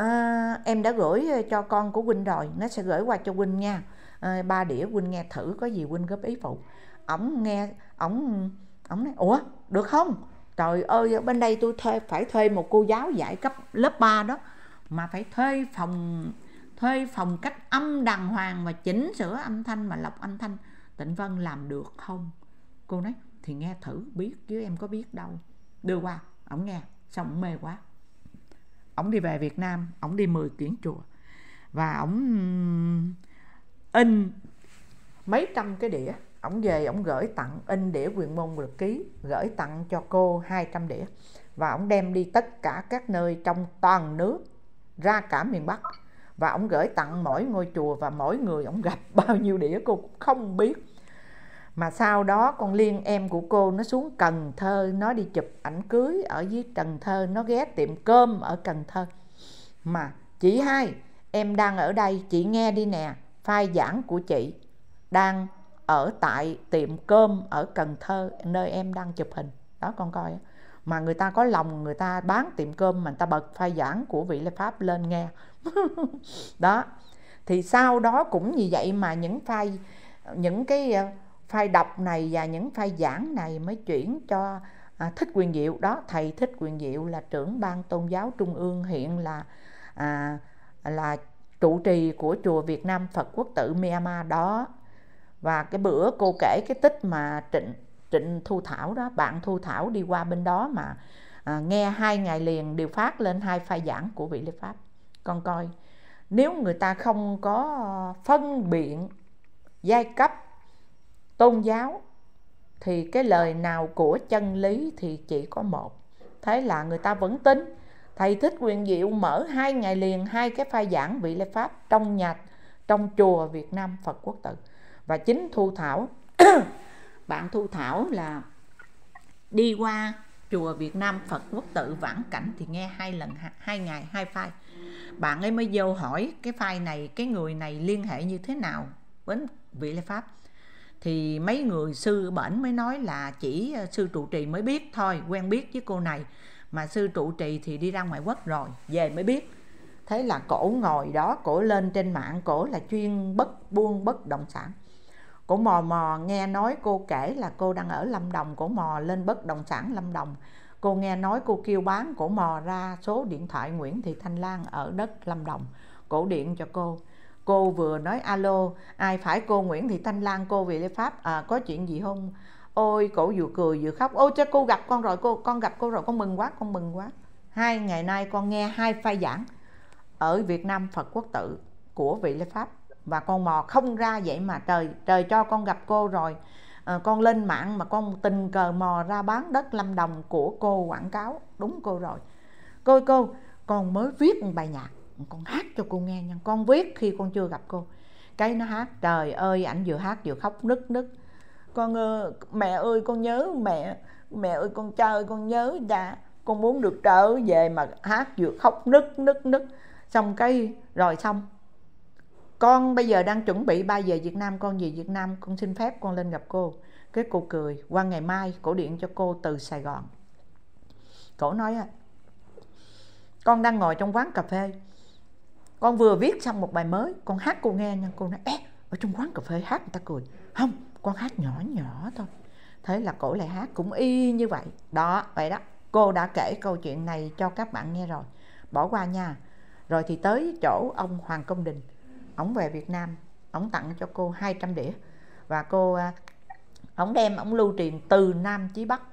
em đã gửi cho con của huynh rồi, nó sẽ gửi qua cho huynh nha. 3 đĩa huynh nghe thử, có gì huynh góp ý phụ. Ổng nghe, ổng nói ủa được không? Trời ơi ở bên đây tôi phải thuê một cô giáo dạy cấp lớp 3 đó, mà phải thuê phòng cách âm đàng hoàng và chỉnh sửa âm thanh mà lọc âm thanh. Tịnh Vân làm được không? Cô nói thì nghe thử biết chứ em có biết đâu. Đưa qua, ổng nghe xong ổng mê quá. Ổng đi về Việt Nam, ổng đi 10 kiển chùa, và ổng in mấy trăm cái đĩa. Ổng về ổng gửi tặng, in đĩa Quyền Môn Lược Ký, gửi tặng cho cô 200 đĩa. Và ổng đem đi tất cả các nơi trong toàn nước, ra cả miền Bắc. Và ổng gửi tặng mỗi ngôi chùa, và mỗi người ổng gặp bao nhiêu đĩa cô cũng không biết. Mà sau đó con Liên em của cô nó xuống Cần Thơ, nó đi chụp ảnh cưới ở dưới Cần Thơ, nó ghé tiệm cơm ở Cần Thơ. Mà chị hai, em đang ở đây, chị nghe đi nè, file giảng của chị đang ở tại tiệm cơm ở Cần Thơ, nơi em đang chụp hình đó con coi. Mà người ta có lòng, người ta bán tiệm cơm mà người ta bật file giảng của Vị La Pháp lên nghe. Đó. Thì sau đó cũng như vậy, mà những cái file đọc này và những file giảng này mới chuyển cho Thích Quyền Diệu đó. Thầy Thích Quyền Diệu là trưởng ban tôn giáo trung ương, hiện là trụ trì của chùa Việt Nam Phật Quốc Tự Myanmar đó. Và cái bữa cô kể cái tích mà Trịnh Thu Thảo đó, bạn Thu Thảo đi qua bên đó mà nghe 2 ngày liền đều phát lên 2 file giảng của Vị La Pháp. Con coi, nếu người ta không có phân biện giai cấp, tôn giáo, thì cái lời nào của chân lý thì chỉ có một. Thế là người ta vẫn tin. Thầy Thích Quyền Diệu mở 2 ngày liền 2 cái phái giảng vị lệ Pháp trong chùa Việt Nam Phật Quốc Tự. Và chính Thu Thảo bạn Thu Thảo là đi qua chùa Việt Nam Phật Quốc Tự vãn cảnh thì nghe 2 lần 2 ngày 2 phái. Bạn ấy mới vô hỏi cái phái này, cái người này liên hệ như thế nào với vị lệ Pháp. Thì mấy người sư bển mới nói là chỉ sư trụ trì mới biết thôi, quen biết với cô này, mà sư trụ trì thì đi ra ngoại quốc rồi, về mới biết. Thế là cổ ngồi đó, cổ lên trên mạng, cổ là chuyên buôn bất động sản. Cổ mò nghe nói cô kể là cô đang ở Lâm Đồng, cổ mò lên bất động sản Lâm Đồng. Cô nghe nói cô kêu bán, cổ mò ra số điện thoại Nguyễn Thị Thanh Lan ở đất Lâm Đồng. Cổ điện cho cô. Cô vừa nói alo, ai phải cô Nguyễn Thị Thanh Lan, cô vị lễ Pháp, có chuyện gì không? Ôi, cổ vừa cười vừa khóc. Ôi, cho cô gặp con rồi, con gặp cô rồi, con mừng quá, con mừng quá. 2 ngày nay con nghe 2 phái giảng ở Việt Nam Phật Quốc Tự của vị lễ Pháp, và con mò không ra vậy mà trời cho con gặp cô rồi. Con lên mạng mà con tình cờ mò ra bán đất Lâm Đồng của cô quảng cáo đúng cô rồi. Cô con mới viết một bài nhạc, con hát cho cô nghe nha. Con viết khi con chưa gặp cô. Cái nó hát, trời ơi, ảnh vừa hát vừa khóc nức. Con mẹ ơi, con nhớ mẹ ơi, con chơi con nhớ cha, con muốn được trở về, mà hát vừa khóc nức. Xong cái rồi xong, con bây giờ đang chuẩn bị 3 giờ Việt Nam, con về Việt Nam, con xin phép con lên gặp cô. Cái cô cười. Qua ngày mai cổ điện cho cô từ Sài Gòn. Cổ nói con đang ngồi trong quán cà phê, con vừa viết xong một bài mới, con hát cô nghe nha. Cô nói ở trong quán cà phê hát người ta cười. Không, con hát nhỏ thôi. Thế là cổ lại hát cũng y như vậy. Đó, vậy đó. Cô đã kể câu chuyện này cho các bạn nghe rồi, bỏ qua nha. Rồi thì tới chỗ ông Hoàng Công Đình. Ông về Việt Nam, ông tặng cho cô 200 đĩa. Và ông đem, ông lưu truyền từ Nam chí Bắc.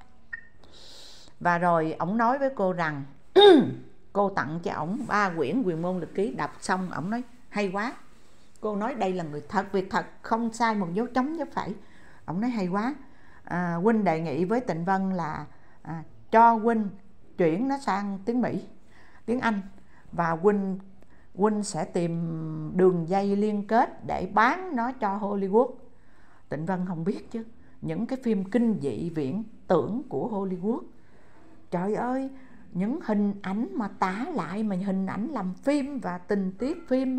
Và rồi ông nói với cô rằng cô tặng cho ổng 3 quyển Quyền Môn Lực Ký. Đọc xong ổng nói hay quá. Cô nói đây là người thật việc thật, không sai một dấu trống dấu phẩy. Ổng nói hay quá. Huynh đề nghị với Tịnh Vân là cho huynh chuyển nó sang tiếng Mỹ, tiếng Anh, và huynh sẽ tìm đường dây liên kết để bán nó cho Hollywood. Tịnh Vân không biết chứ, những cái phim kinh dị viễn tưởng của Hollywood, trời ơi, những hình ảnh mà tả lại, mà hình ảnh làm phim và tình tiết phim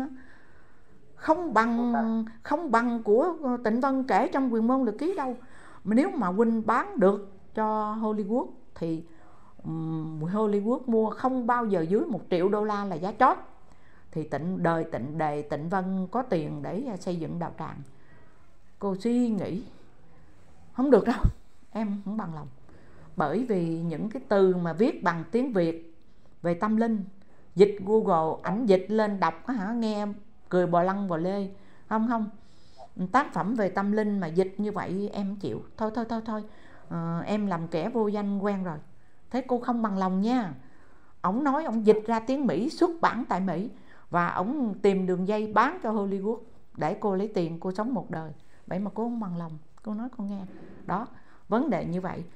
không bằng của Tịnh Vân kể trong Quyền Môn Lực Ký đâu. Mà nếu mà huynh bán được cho Hollywood thì Hollywood mua không bao giờ dưới $1 triệu là giá chót. Thì Tịnh Vân có tiền để xây dựng đạo tràng. Cô suy nghĩ không được đâu, em không bằng lòng. Bởi vì những cái từ mà viết bằng tiếng Việt về tâm linh, dịch Google, ảnh dịch lên đọc nghe cười bò lăng bò lê. Không, tác phẩm về tâm linh mà dịch như vậy em chịu. Thôi, em làm kẻ vô danh quen rồi. Thế cô không bằng lòng nha. Ổng nói ổng dịch ra tiếng Mỹ, xuất bản tại Mỹ, và ổng tìm đường dây bán cho Hollywood để cô lấy tiền, cô sống một đời. Vậy mà cô không bằng lòng. Cô nói con nghe. Đó, vấn đề như vậy.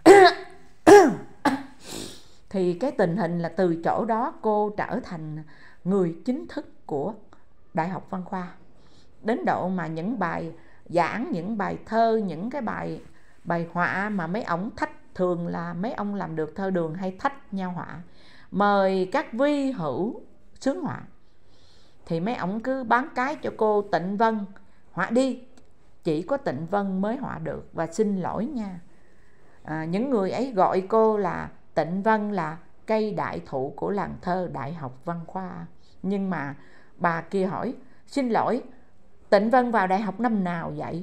Thì cái tình hình là từ chỗ đó cô trở thành người chính thức của Đại học Văn Khoa. Đến độ mà những bài giảng, những bài thơ, những cái bài họa mà mấy ổng thách, thường là mấy ông làm được thơ đường hay thách nhau họa, mời các vi hữu sướng họa, thì mấy ổng cứ bán cái cho cô Tịnh Vân họa đi. Chỉ có Tịnh Vân mới họa được. Và xin lỗi nha, những người ấy gọi cô là Tịnh Vân là cây đại thụ của làng thơ Đại học Văn Khoa. Nhưng mà bà kia hỏi, xin lỗi, Tịnh Vân vào đại học năm nào vậy?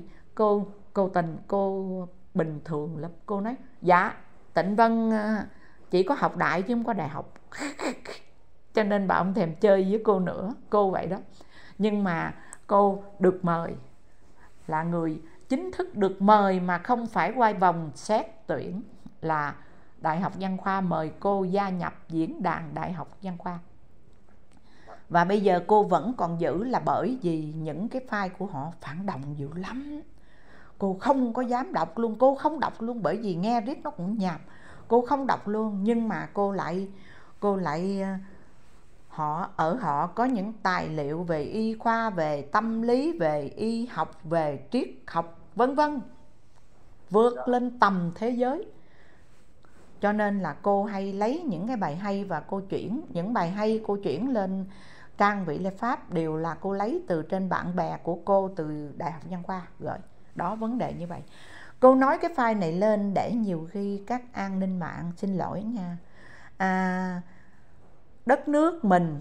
Cô bình thường lắm. Cô nói dạ Tịnh Vân chỉ có học đại chứ không có đại học. Cho nên bà không thèm chơi với cô nữa. Cô vậy đó. Nhưng mà cô được mời, là người chính thức được mời mà không phải quay vòng xét tuyển, là Đại học Văn Khoa mời cô gia nhập diễn đàn Đại học Văn Khoa. Và bây giờ cô vẫn còn giữ là bởi vì những cái file của họ phản động dữ lắm. Cô không có dám đọc luôn, cô không đọc luôn bởi vì nghe riết nó cũng nhàm. Cô không đọc luôn, nhưng mà cô lại họ có những tài liệu về y khoa, về tâm lý, về y học, về triết học, vân vân, vượt lên tầm thế giới. Cho nên là cô hay lấy những cái bài hay và cô chuyển những bài hay cô chuyển lên trang Vị Lê Pháp, đều là cô lấy từ trên bạn bè của cô từ Đại học Văn Khoa. Rồi đó, vấn đề như vậy. Cô nói cái file này lên để nhiều khi các an ninh mạng, xin lỗi nha, đất nước mình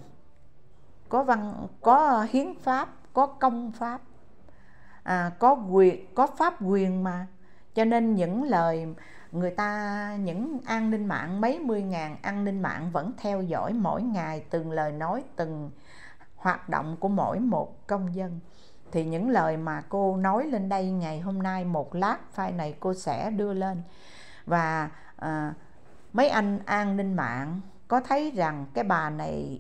có hiến pháp, có công pháp, có pháp quyền mà, cho nên những lời người ta, những an ninh mạng, mấy mươi ngàn an ninh mạng vẫn theo dõi mỗi ngày từng lời nói, từng hoạt động của mỗi một công dân. Thì những lời mà cô nói lên đây ngày hôm nay, một lát file này cô sẽ đưa lên. Và mấy anh an ninh mạng có thấy rằng cái bà này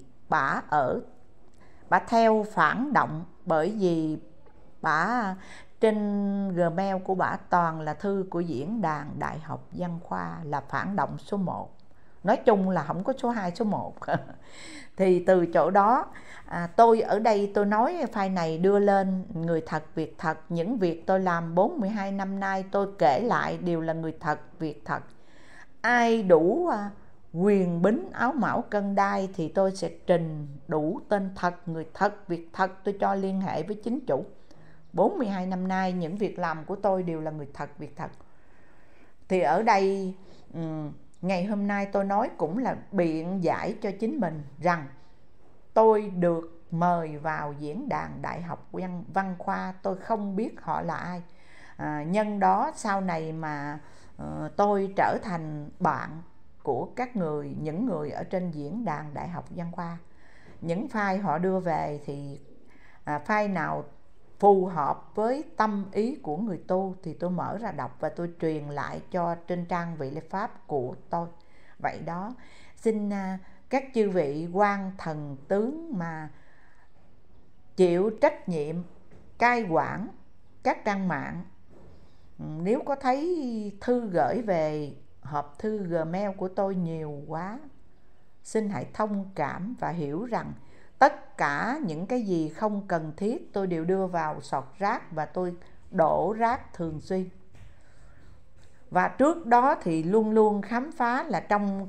bà theo phản động, bởi vì bà trên Gmail của bà toàn là thư của Diễn đàn Đại học Văn Khoa, là phản động số 1. Nói chung là không có số 2, số 1. Thì từ chỗ đó tôi ở đây tôi nói file này đưa lên, người thật việc thật. Những việc tôi làm 42 năm nay tôi kể lại đều là người thật việc thật. Ai đủ quyền bính áo mão cân đai thì tôi sẽ trình đủ tên thật, người thật việc thật, tôi cho liên hệ với chính chủ. 42 năm nay những việc làm của tôi đều là người thật việc thật. Thì ở đây ngày hôm nay tôi nói cũng là biện giải cho chính mình rằng tôi được mời vào Diễn đàn Đại học Văn Khoa, tôi không biết họ là ai. Nhân đó sau này mà tôi trở thành bạn của những người ở trên Diễn đàn Đại học Văn Khoa, những file họ đưa về thì file nào phù hợp với tâm ý của người tu thì tôi mở ra đọc và tôi truyền lại cho trên trang Vị Lê Pháp của tôi. Vậy đó, xin các chư vị quan thần tướng mà chịu trách nhiệm cai quản các trang mạng, nếu có thấy thư gửi về hộp thư Gmail của tôi nhiều quá, xin hãy thông cảm và hiểu rằng tất cả những cái gì không cần thiết tôi đều đưa vào sọt rác và tôi đổ rác thường xuyên. Và trước đó thì luôn luôn khám phá là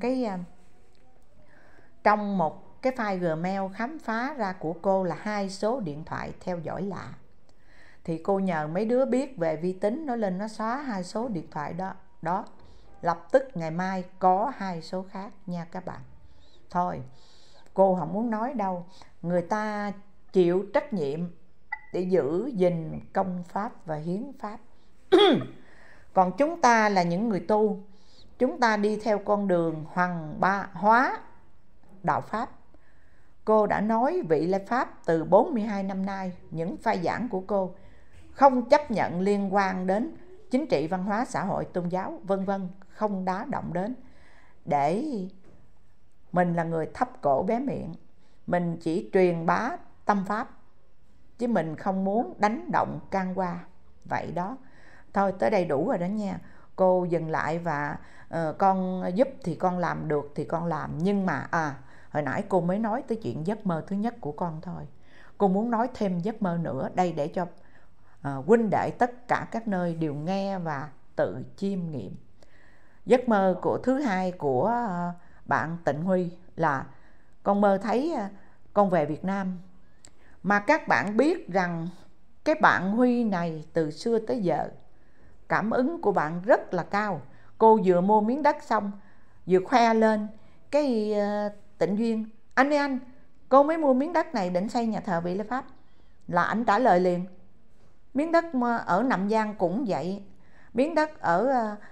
trong một cái file Gmail khám phá ra của cô là 2 số điện thoại theo dõi lạ. Thì cô nhờ mấy đứa biết về vi tính, nó lên nó xóa 2 số điện thoại đó. Lập tức ngày mai có 2 số khác nha các bạn. Thôi, cô không muốn nói đâu. Người ta chịu trách nhiệm để giữ gìn công pháp và hiến pháp. Còn chúng ta là những người tu, chúng ta đi theo con đường hoàng hóa đạo pháp. Cô đã nói Vị Lê Pháp từ 42 năm nay, những phai giảng của cô không chấp nhận liên quan đến chính trị, văn hóa, xã hội, tôn giáo, vân vân, không đá động đến. Để mình là người thấp cổ bé miệng, mình chỉ truyền bá tâm pháp, chứ mình không muốn đánh động can qua. Vậy đó. Thôi tới đây đủ rồi đó nha. Cô dừng lại và con giúp thì con làm được thì con làm. Nhưng mà hồi nãy cô mới nói tới chuyện giấc mơ thứ nhất của con thôi. Cô muốn nói thêm giấc mơ nữa đây để cho huynh đệ tất cả các nơi đều nghe và tự chiêm nghiệm. Giấc mơ thứ hai của bạn Tịnh Huy là con mơ thấy con về Việt Nam. Mà các bạn biết rằng cái bạn Huy này từ xưa tới giờ cảm ứng của bạn rất là cao. Cô vừa mua miếng đất xong vừa khoe lên cái Tịnh Duyên: anh ơi anh, cô mới mua miếng đất này định xây nhà thờ Vị Lê Pháp. Là anh trả lời liền: miếng đất ở Nậm Giang cũng vậy, miếng đất ở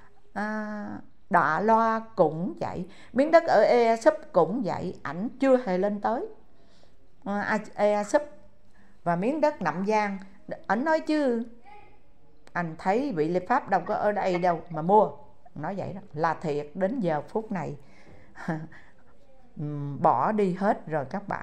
Đạ Loa cũng vậy, miếng đất ở Ea Súp cũng vậy. Ảnh chưa hề lên tới Ea Súp và miếng đất Nậm Giang. Ảnh nói chứ anh thấy Vị Lê Pháp đâu có ở đây đâu mà mua. Nói vậy đó là thiệt. Đến giờ phút này bỏ đi hết rồi các bạn.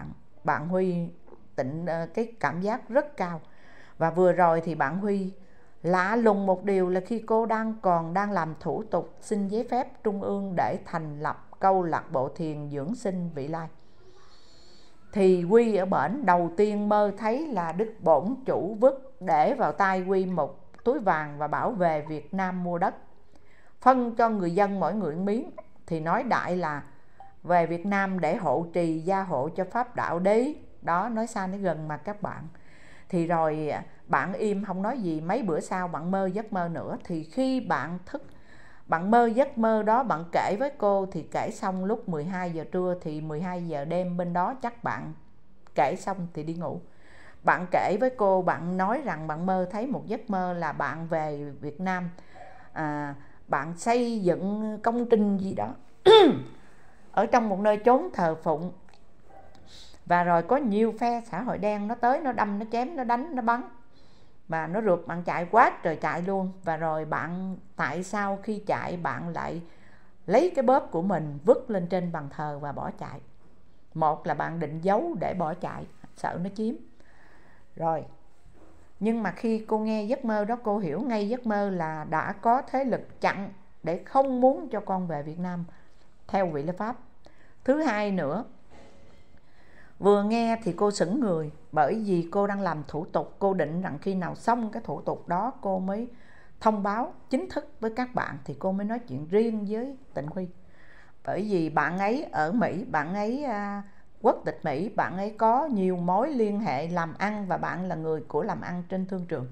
bạn Huy cái cảm giác rất cao. Và vừa rồi thì bạn Huy lạ lùng một điều là khi cô còn đang làm thủ tục xin giấy phép trung ương để thành lập câu lạc bộ thiền dưỡng sinh Vị Lai, thì Huy ở bển đầu tiên mơ thấy là Đức Bổn Chủ vứt để vào tay Huy một túi vàng và bảo về Việt Nam mua đất, phân cho người dân mỗi người miếng, thì nói đại là về Việt Nam để hộ trì gia hộ cho pháp đạo đấy. Đó, nói xa nói gần mà các bạn. Thì rồi bạn im không nói gì. Mấy bữa sau bạn mơ giấc mơ nữa. Thì khi bạn thức, bạn mơ giấc mơ đó, bạn kể với cô, thì kể xong lúc 12 giờ trưa, thì 12 giờ đêm bên đó chắc bạn kể xong thì đi ngủ. Bạn kể với cô, bạn nói rằng bạn mơ thấy một giấc mơ là bạn về Việt Nam, bạn xây dựng công trình gì đó ở trong một nơi chốn thờ phụng, và rồi có nhiều phe xã hội đen nó tới, nó đâm, nó chém, nó đánh, nó bắn, và nó rượt bạn chạy quá trời chạy luôn. Và rồi bạn, tại sao khi chạy bạn lại lấy cái bóp của mình vứt lên trên bàn thờ và bỏ chạy? Một là bạn định giấu để bỏ chạy, sợ nó chiếm. Rồi, nhưng mà khi cô nghe giấc mơ đó, cô hiểu ngay giấc mơ là đã có thế lực chặn để không muốn cho con về Việt Nam theo vị Lai Pháp. Thứ hai nữa, vừa nghe thì cô sững người, bởi vì cô đang làm thủ tục. Cô định rằng khi nào xong cái thủ tục đó cô mới thông báo chính thức với các bạn, thì cô mới nói chuyện riêng với Tịnh Huy. Bởi vì bạn ấy ở Mỹ, bạn ấy quốc tịch Mỹ, bạn ấy có nhiều mối liên hệ làm ăn, và bạn là người của làm ăn trên thương trường.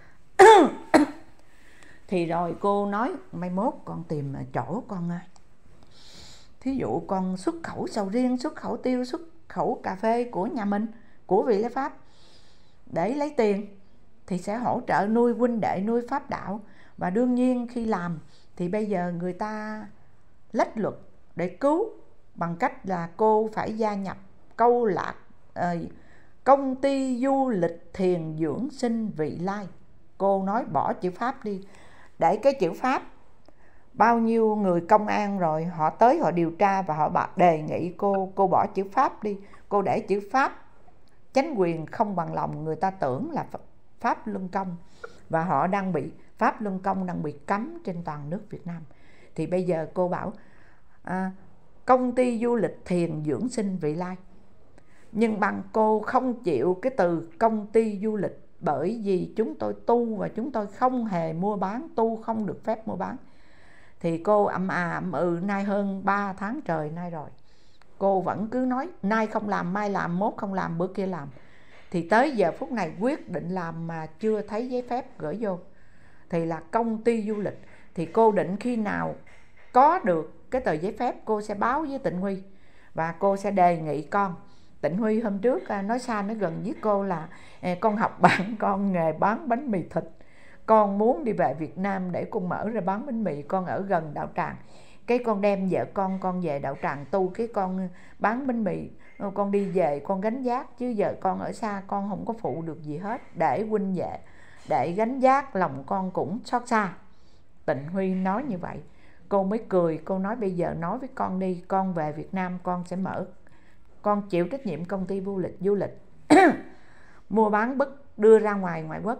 Thì rồi cô nói mai mốt con tìm chỗ con, thí dụ con xuất khẩu sầu riêng, xuất khẩu tiêu, xuất khẩu cà phê của nhà mình, của vị Lai Pháp, để lấy tiền thì sẽ hỗ trợ nuôi huynh đệ, nuôi pháp đạo. Và đương nhiên khi làm thì bây giờ người ta lách luật để cứu, bằng cách là cô phải gia nhập công ty du lịch thiền dưỡng sinh Vị Lai. Cô nói bỏ chữ Pháp đi, để cái chữ Pháp, bao nhiêu người công an rồi họ tới họ điều tra và họ đề nghị cô bỏ chữ Pháp đi. Cô để chữ Pháp chánh quyền không bằng lòng, người ta tưởng là Pháp Luân Công, và họ đang bị Pháp Luân Công đang bị cấm trên toàn nước Việt Nam. Thì bây giờ cô bảo công ty du lịch thiền dưỡng sinh Vị Lai, nhưng bằng cô không chịu cái từ công ty du lịch, bởi vì chúng tôi tu và chúng tôi không hề mua bán, tu không được phép mua bán. Thì cô ậm nay hơn 3 tháng trời nay rồi, cô vẫn cứ nói nay không làm, mai làm, mốt không làm, bữa kia làm. Thì tới giờ phút này quyết định làm mà chưa thấy giấy phép gửi vô, thì là công ty du lịch. Thì cô định khi nào có được cái tờ giấy phép cô sẽ báo với Tịnh Huy, và cô sẽ đề nghị con. Tịnh Huy hôm trước nói xa nói gần với cô là con học bạn con nghề bán bánh mì thịt, con muốn đi về Việt Nam để con mở ra bán bánh mì, con ở gần đạo tràng, cái con đem vợ con về đạo tràng tu, cái con bán bánh mì, con đi về con gánh vác, chứ giờ con ở xa con không có phụ được gì hết, để huynh về để gánh vác, lòng con cũng xót xa. Tịnh Huy nói như vậy, cô mới cười, cô nói bây giờ nói với con đi, con về Việt Nam con sẽ mở, con chịu trách nhiệm công ty du lịch mua bán đưa ra ngoại quốc.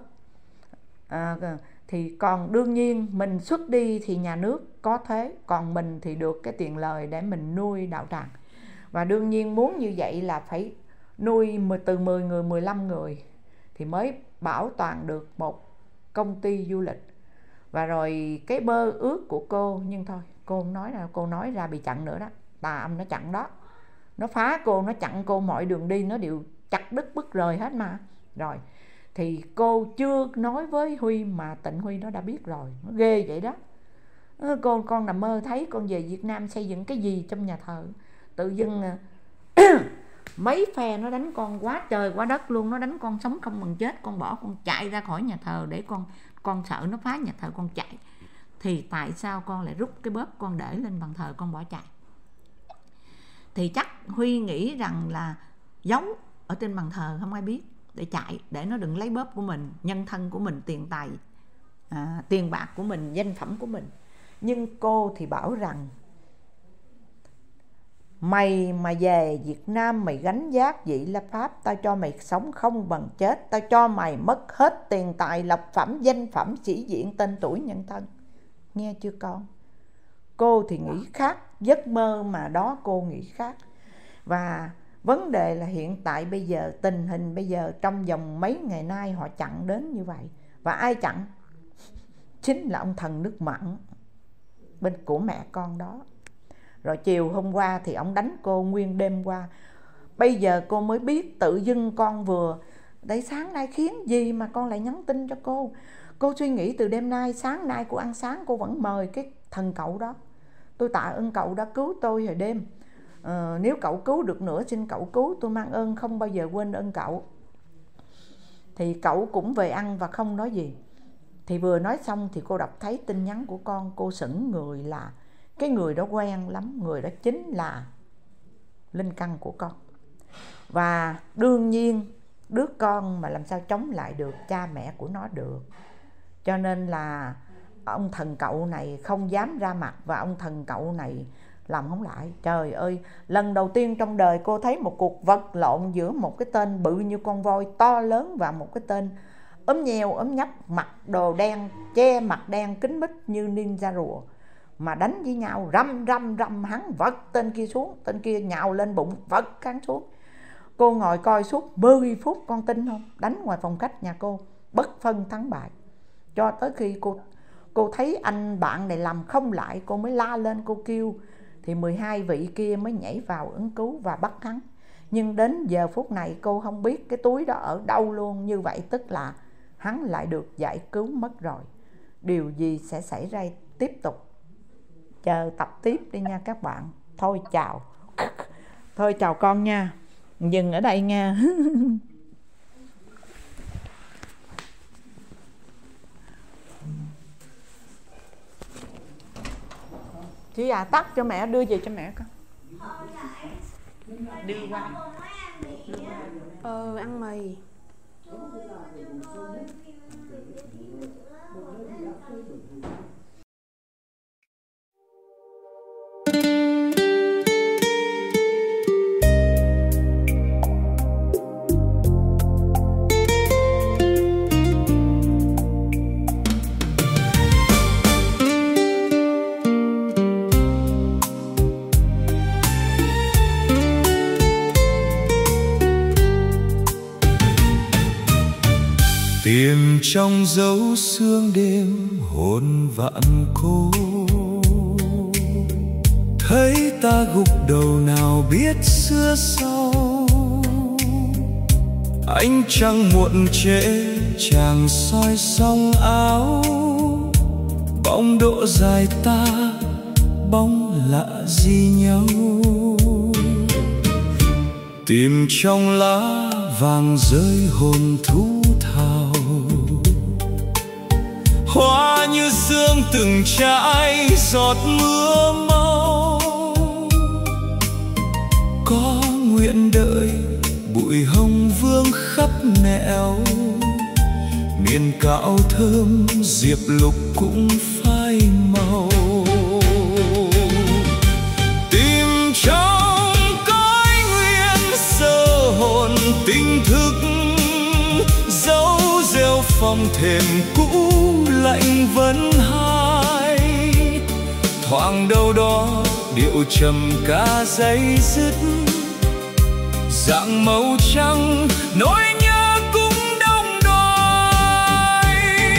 Thì còn đương nhiên mình xuất đi thì nhà nước có thuế, còn mình thì được cái tiền lời để mình nuôi đạo tràng. Và đương nhiên muốn như vậy là phải nuôi từ 10 người, 15 người thì mới bảo toàn được một công ty du lịch. Và rồi cái mơ ước của cô, nhưng thôi cô nói ra bị chặn nữa đó, tà âm nó chặn đó, nó phá cô, nó chặn cô, mọi đường đi nó đều chặt đứt bứt rời hết mà. Rồi thì cô chưa nói với Huy mà Tịnh Huy nó đã biết rồi, nó ghê vậy đó. Con nằm mơ thấy con về Việt Nam xây dựng cái gì trong nhà thờ, tự dưng mấy phe nó đánh con quá trời quá đất luôn, nó đánh con sống không bằng chết, con bỏ con chạy ra khỏi nhà thờ để con sợ nó phá nhà thờ con chạy. Thì tại sao con lại rút cái bóp con để lên bàn thờ con bỏ chạy? Thì chắc Huy nghĩ rằng là giấu ở trên bàn thờ không ai biết, để chạy, để nó đừng lấy bóp của mình, nhân thân của mình, tiền tài, tiền bạc của mình, danh phẩm của mình. Nhưng cô thì bảo rằng Mày mà về Việt Nam mày gánh vác vị la pháp, tao cho mày sống không bằng chết. Tao cho mày mất hết tiền tài, lộc phẩm, danh phẩm, sĩ diện, tên tuổi, nhân thân. Nghe chưa con? Cô thì nghĩ khác, giấc mơ mà đó cô nghĩ khác. Và vấn đề là hiện tại bây giờ, tình hình bây giờ trong vòng mấy ngày nay họ chặn đến như vậy. Và ai chặn? Chính là ông thần nước mặn bên của mẹ con đó. Rồi chiều hôm qua thì ông đánh cô nguyên đêm qua. Bây giờ cô mới biết tự dưng con vừa đấy, sáng nay khiến gì mà con lại nhắn tin cho cô. Cô suy nghĩ từ đêm nay, sáng nay cô ăn sáng cô vẫn mời cái thần cậu đó. Tôi tạ ơn cậu đã cứu tôi hồi đêm. Nếu cậu cứu được nữa xin cậu cứu, tôi mang ơn không bao giờ quên ơn cậu. Thì cậu cũng về ăn và không nói gì. Thì vừa nói xong thì cô đọc thấy tin nhắn của con. Cô sững người là cái người đó quen lắm. Người đó chính là linh căn của con. Và đương nhiên đứa con mà làm sao chống lại được cha mẹ của nó được. Cho nên là ông thần cậu này không dám ra mặt. Và ông thần cậu này làm không lại. Trời ơi, lần đầu tiên trong đời cô thấy một cuộc vật lộn giữa một cái tên bự như con voi to lớn và một cái tên ốm nheo ốm nhách, mặc đồ đen, che mặt đen, kính mít như ninja rùa, mà đánh với nhau răm răm răm. Hắn vật tên kia xuống, tên kia nhào lên bụng vật hắn xuống. Cô ngồi coi suốt 10 phút, con tin không? Đánh ngoài phòng khách nhà cô, bất phân thắng bại. Cho tới khi cô thấy anh bạn này làm không lại, cô mới la lên, cô kêu. Thì 12 vị kia mới nhảy vào ứng cứu và bắt hắn. Nhưng đến giờ phút này cô không biết cái túi đó ở đâu luôn. Như vậy tức là hắn lại được giải cứu mất rồi. Điều gì sẽ xảy ra tiếp tục? Chờ tập tiếp đi nha các bạn. Thôi chào. Thôi chào con nha. Dừng ở đây nha. Chị tắt cho mẹ, đưa về cho mẹ con. Đưa qua. Ăn mì. Tìm trong dấu sương đêm hồn vạn cô, thấy ta gục đầu nào biết xưa sau. Ánh trăng muộn trễ chàng soi song áo, bóng độ dài ta bóng lạ gì nhau. Tìm trong lá vàng rơi hồn thú thào, hoa như sương từng trải giọt mưa mau. Có nguyện đợi bụi hồng vương khắp nẻo, miền cạo thơm diệp lục cũng phai màu. Tìm trong cõi nguyên sơ hồn tinh thức, dấu rêu phong thềm cũ lạnh vẫn hai. Thoáng đâu đó điệu trầm ca dây dứt, dạng màu trắng nỗi nhớ cũng đông đói.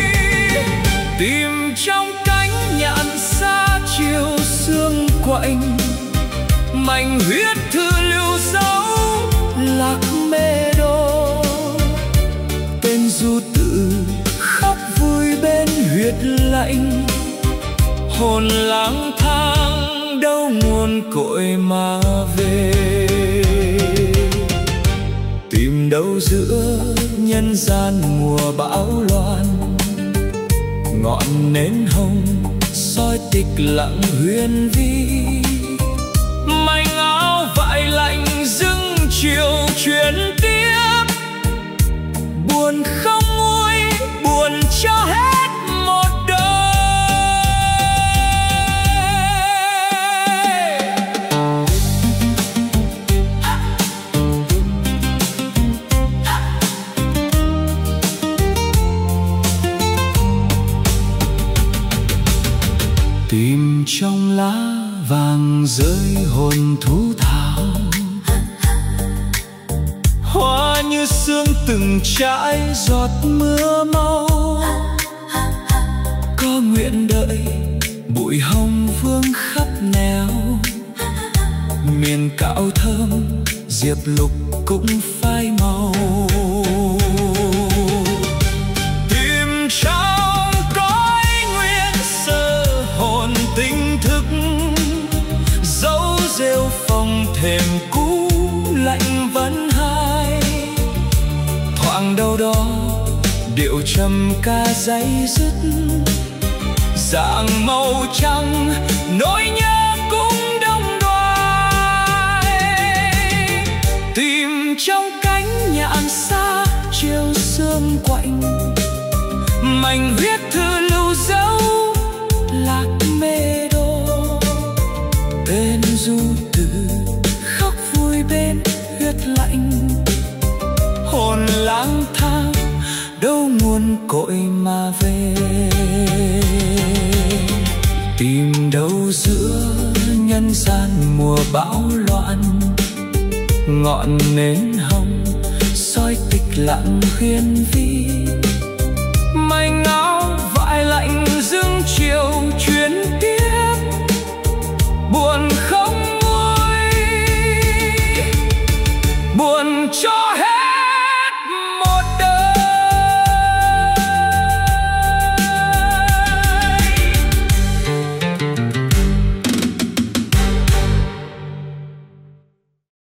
Tìm trong cánh nhạn xa chiều sương quạnh, mảnh huyết thư lưu dấu lạc mê đô. Tên du tự khóc vui bên huyệt lạnh, hồn lang thang đâu nguồn cội mà về. Tìm đâu giữa nhân gian mùa bão loạn, ngọn nến hồng soi tịch lặng huyền vi. Mảnh áo vải lạnh dưng chiều chuyển tiếp, buồn không nguôi buồn cho hết một đời. tìm trong lá vàng rơi hồn thú thảo, hoa như sương từng trải giọt mưa mau. Có nguyện đợi bụi hồng vương khắp nẻo, miền cạo thơm diệp lục cũng phai màu. Tìm trong cõi nguyên sơ hồn tinh thức, dấu rêu phong thềm cũ lạnh vẫn hai. Thoảng đâu đó điệu trầm ca day dứt, dạng màu trắng nỗi nhớ cũng đông đoái. Tìm trong cánh nhạn xa chiều sương quạnh, mảnh huyết thư lưu dấu lạc mê đô. Bên du tử khóc vui bên huyết lạnh, hồn lang thang đâu nguồn cội mà về. Tìm đâu giữa nhân gian mùa bão loạn, ngọn nến hồng soi tịch lặng huyền vi. Manh áo vải lạnh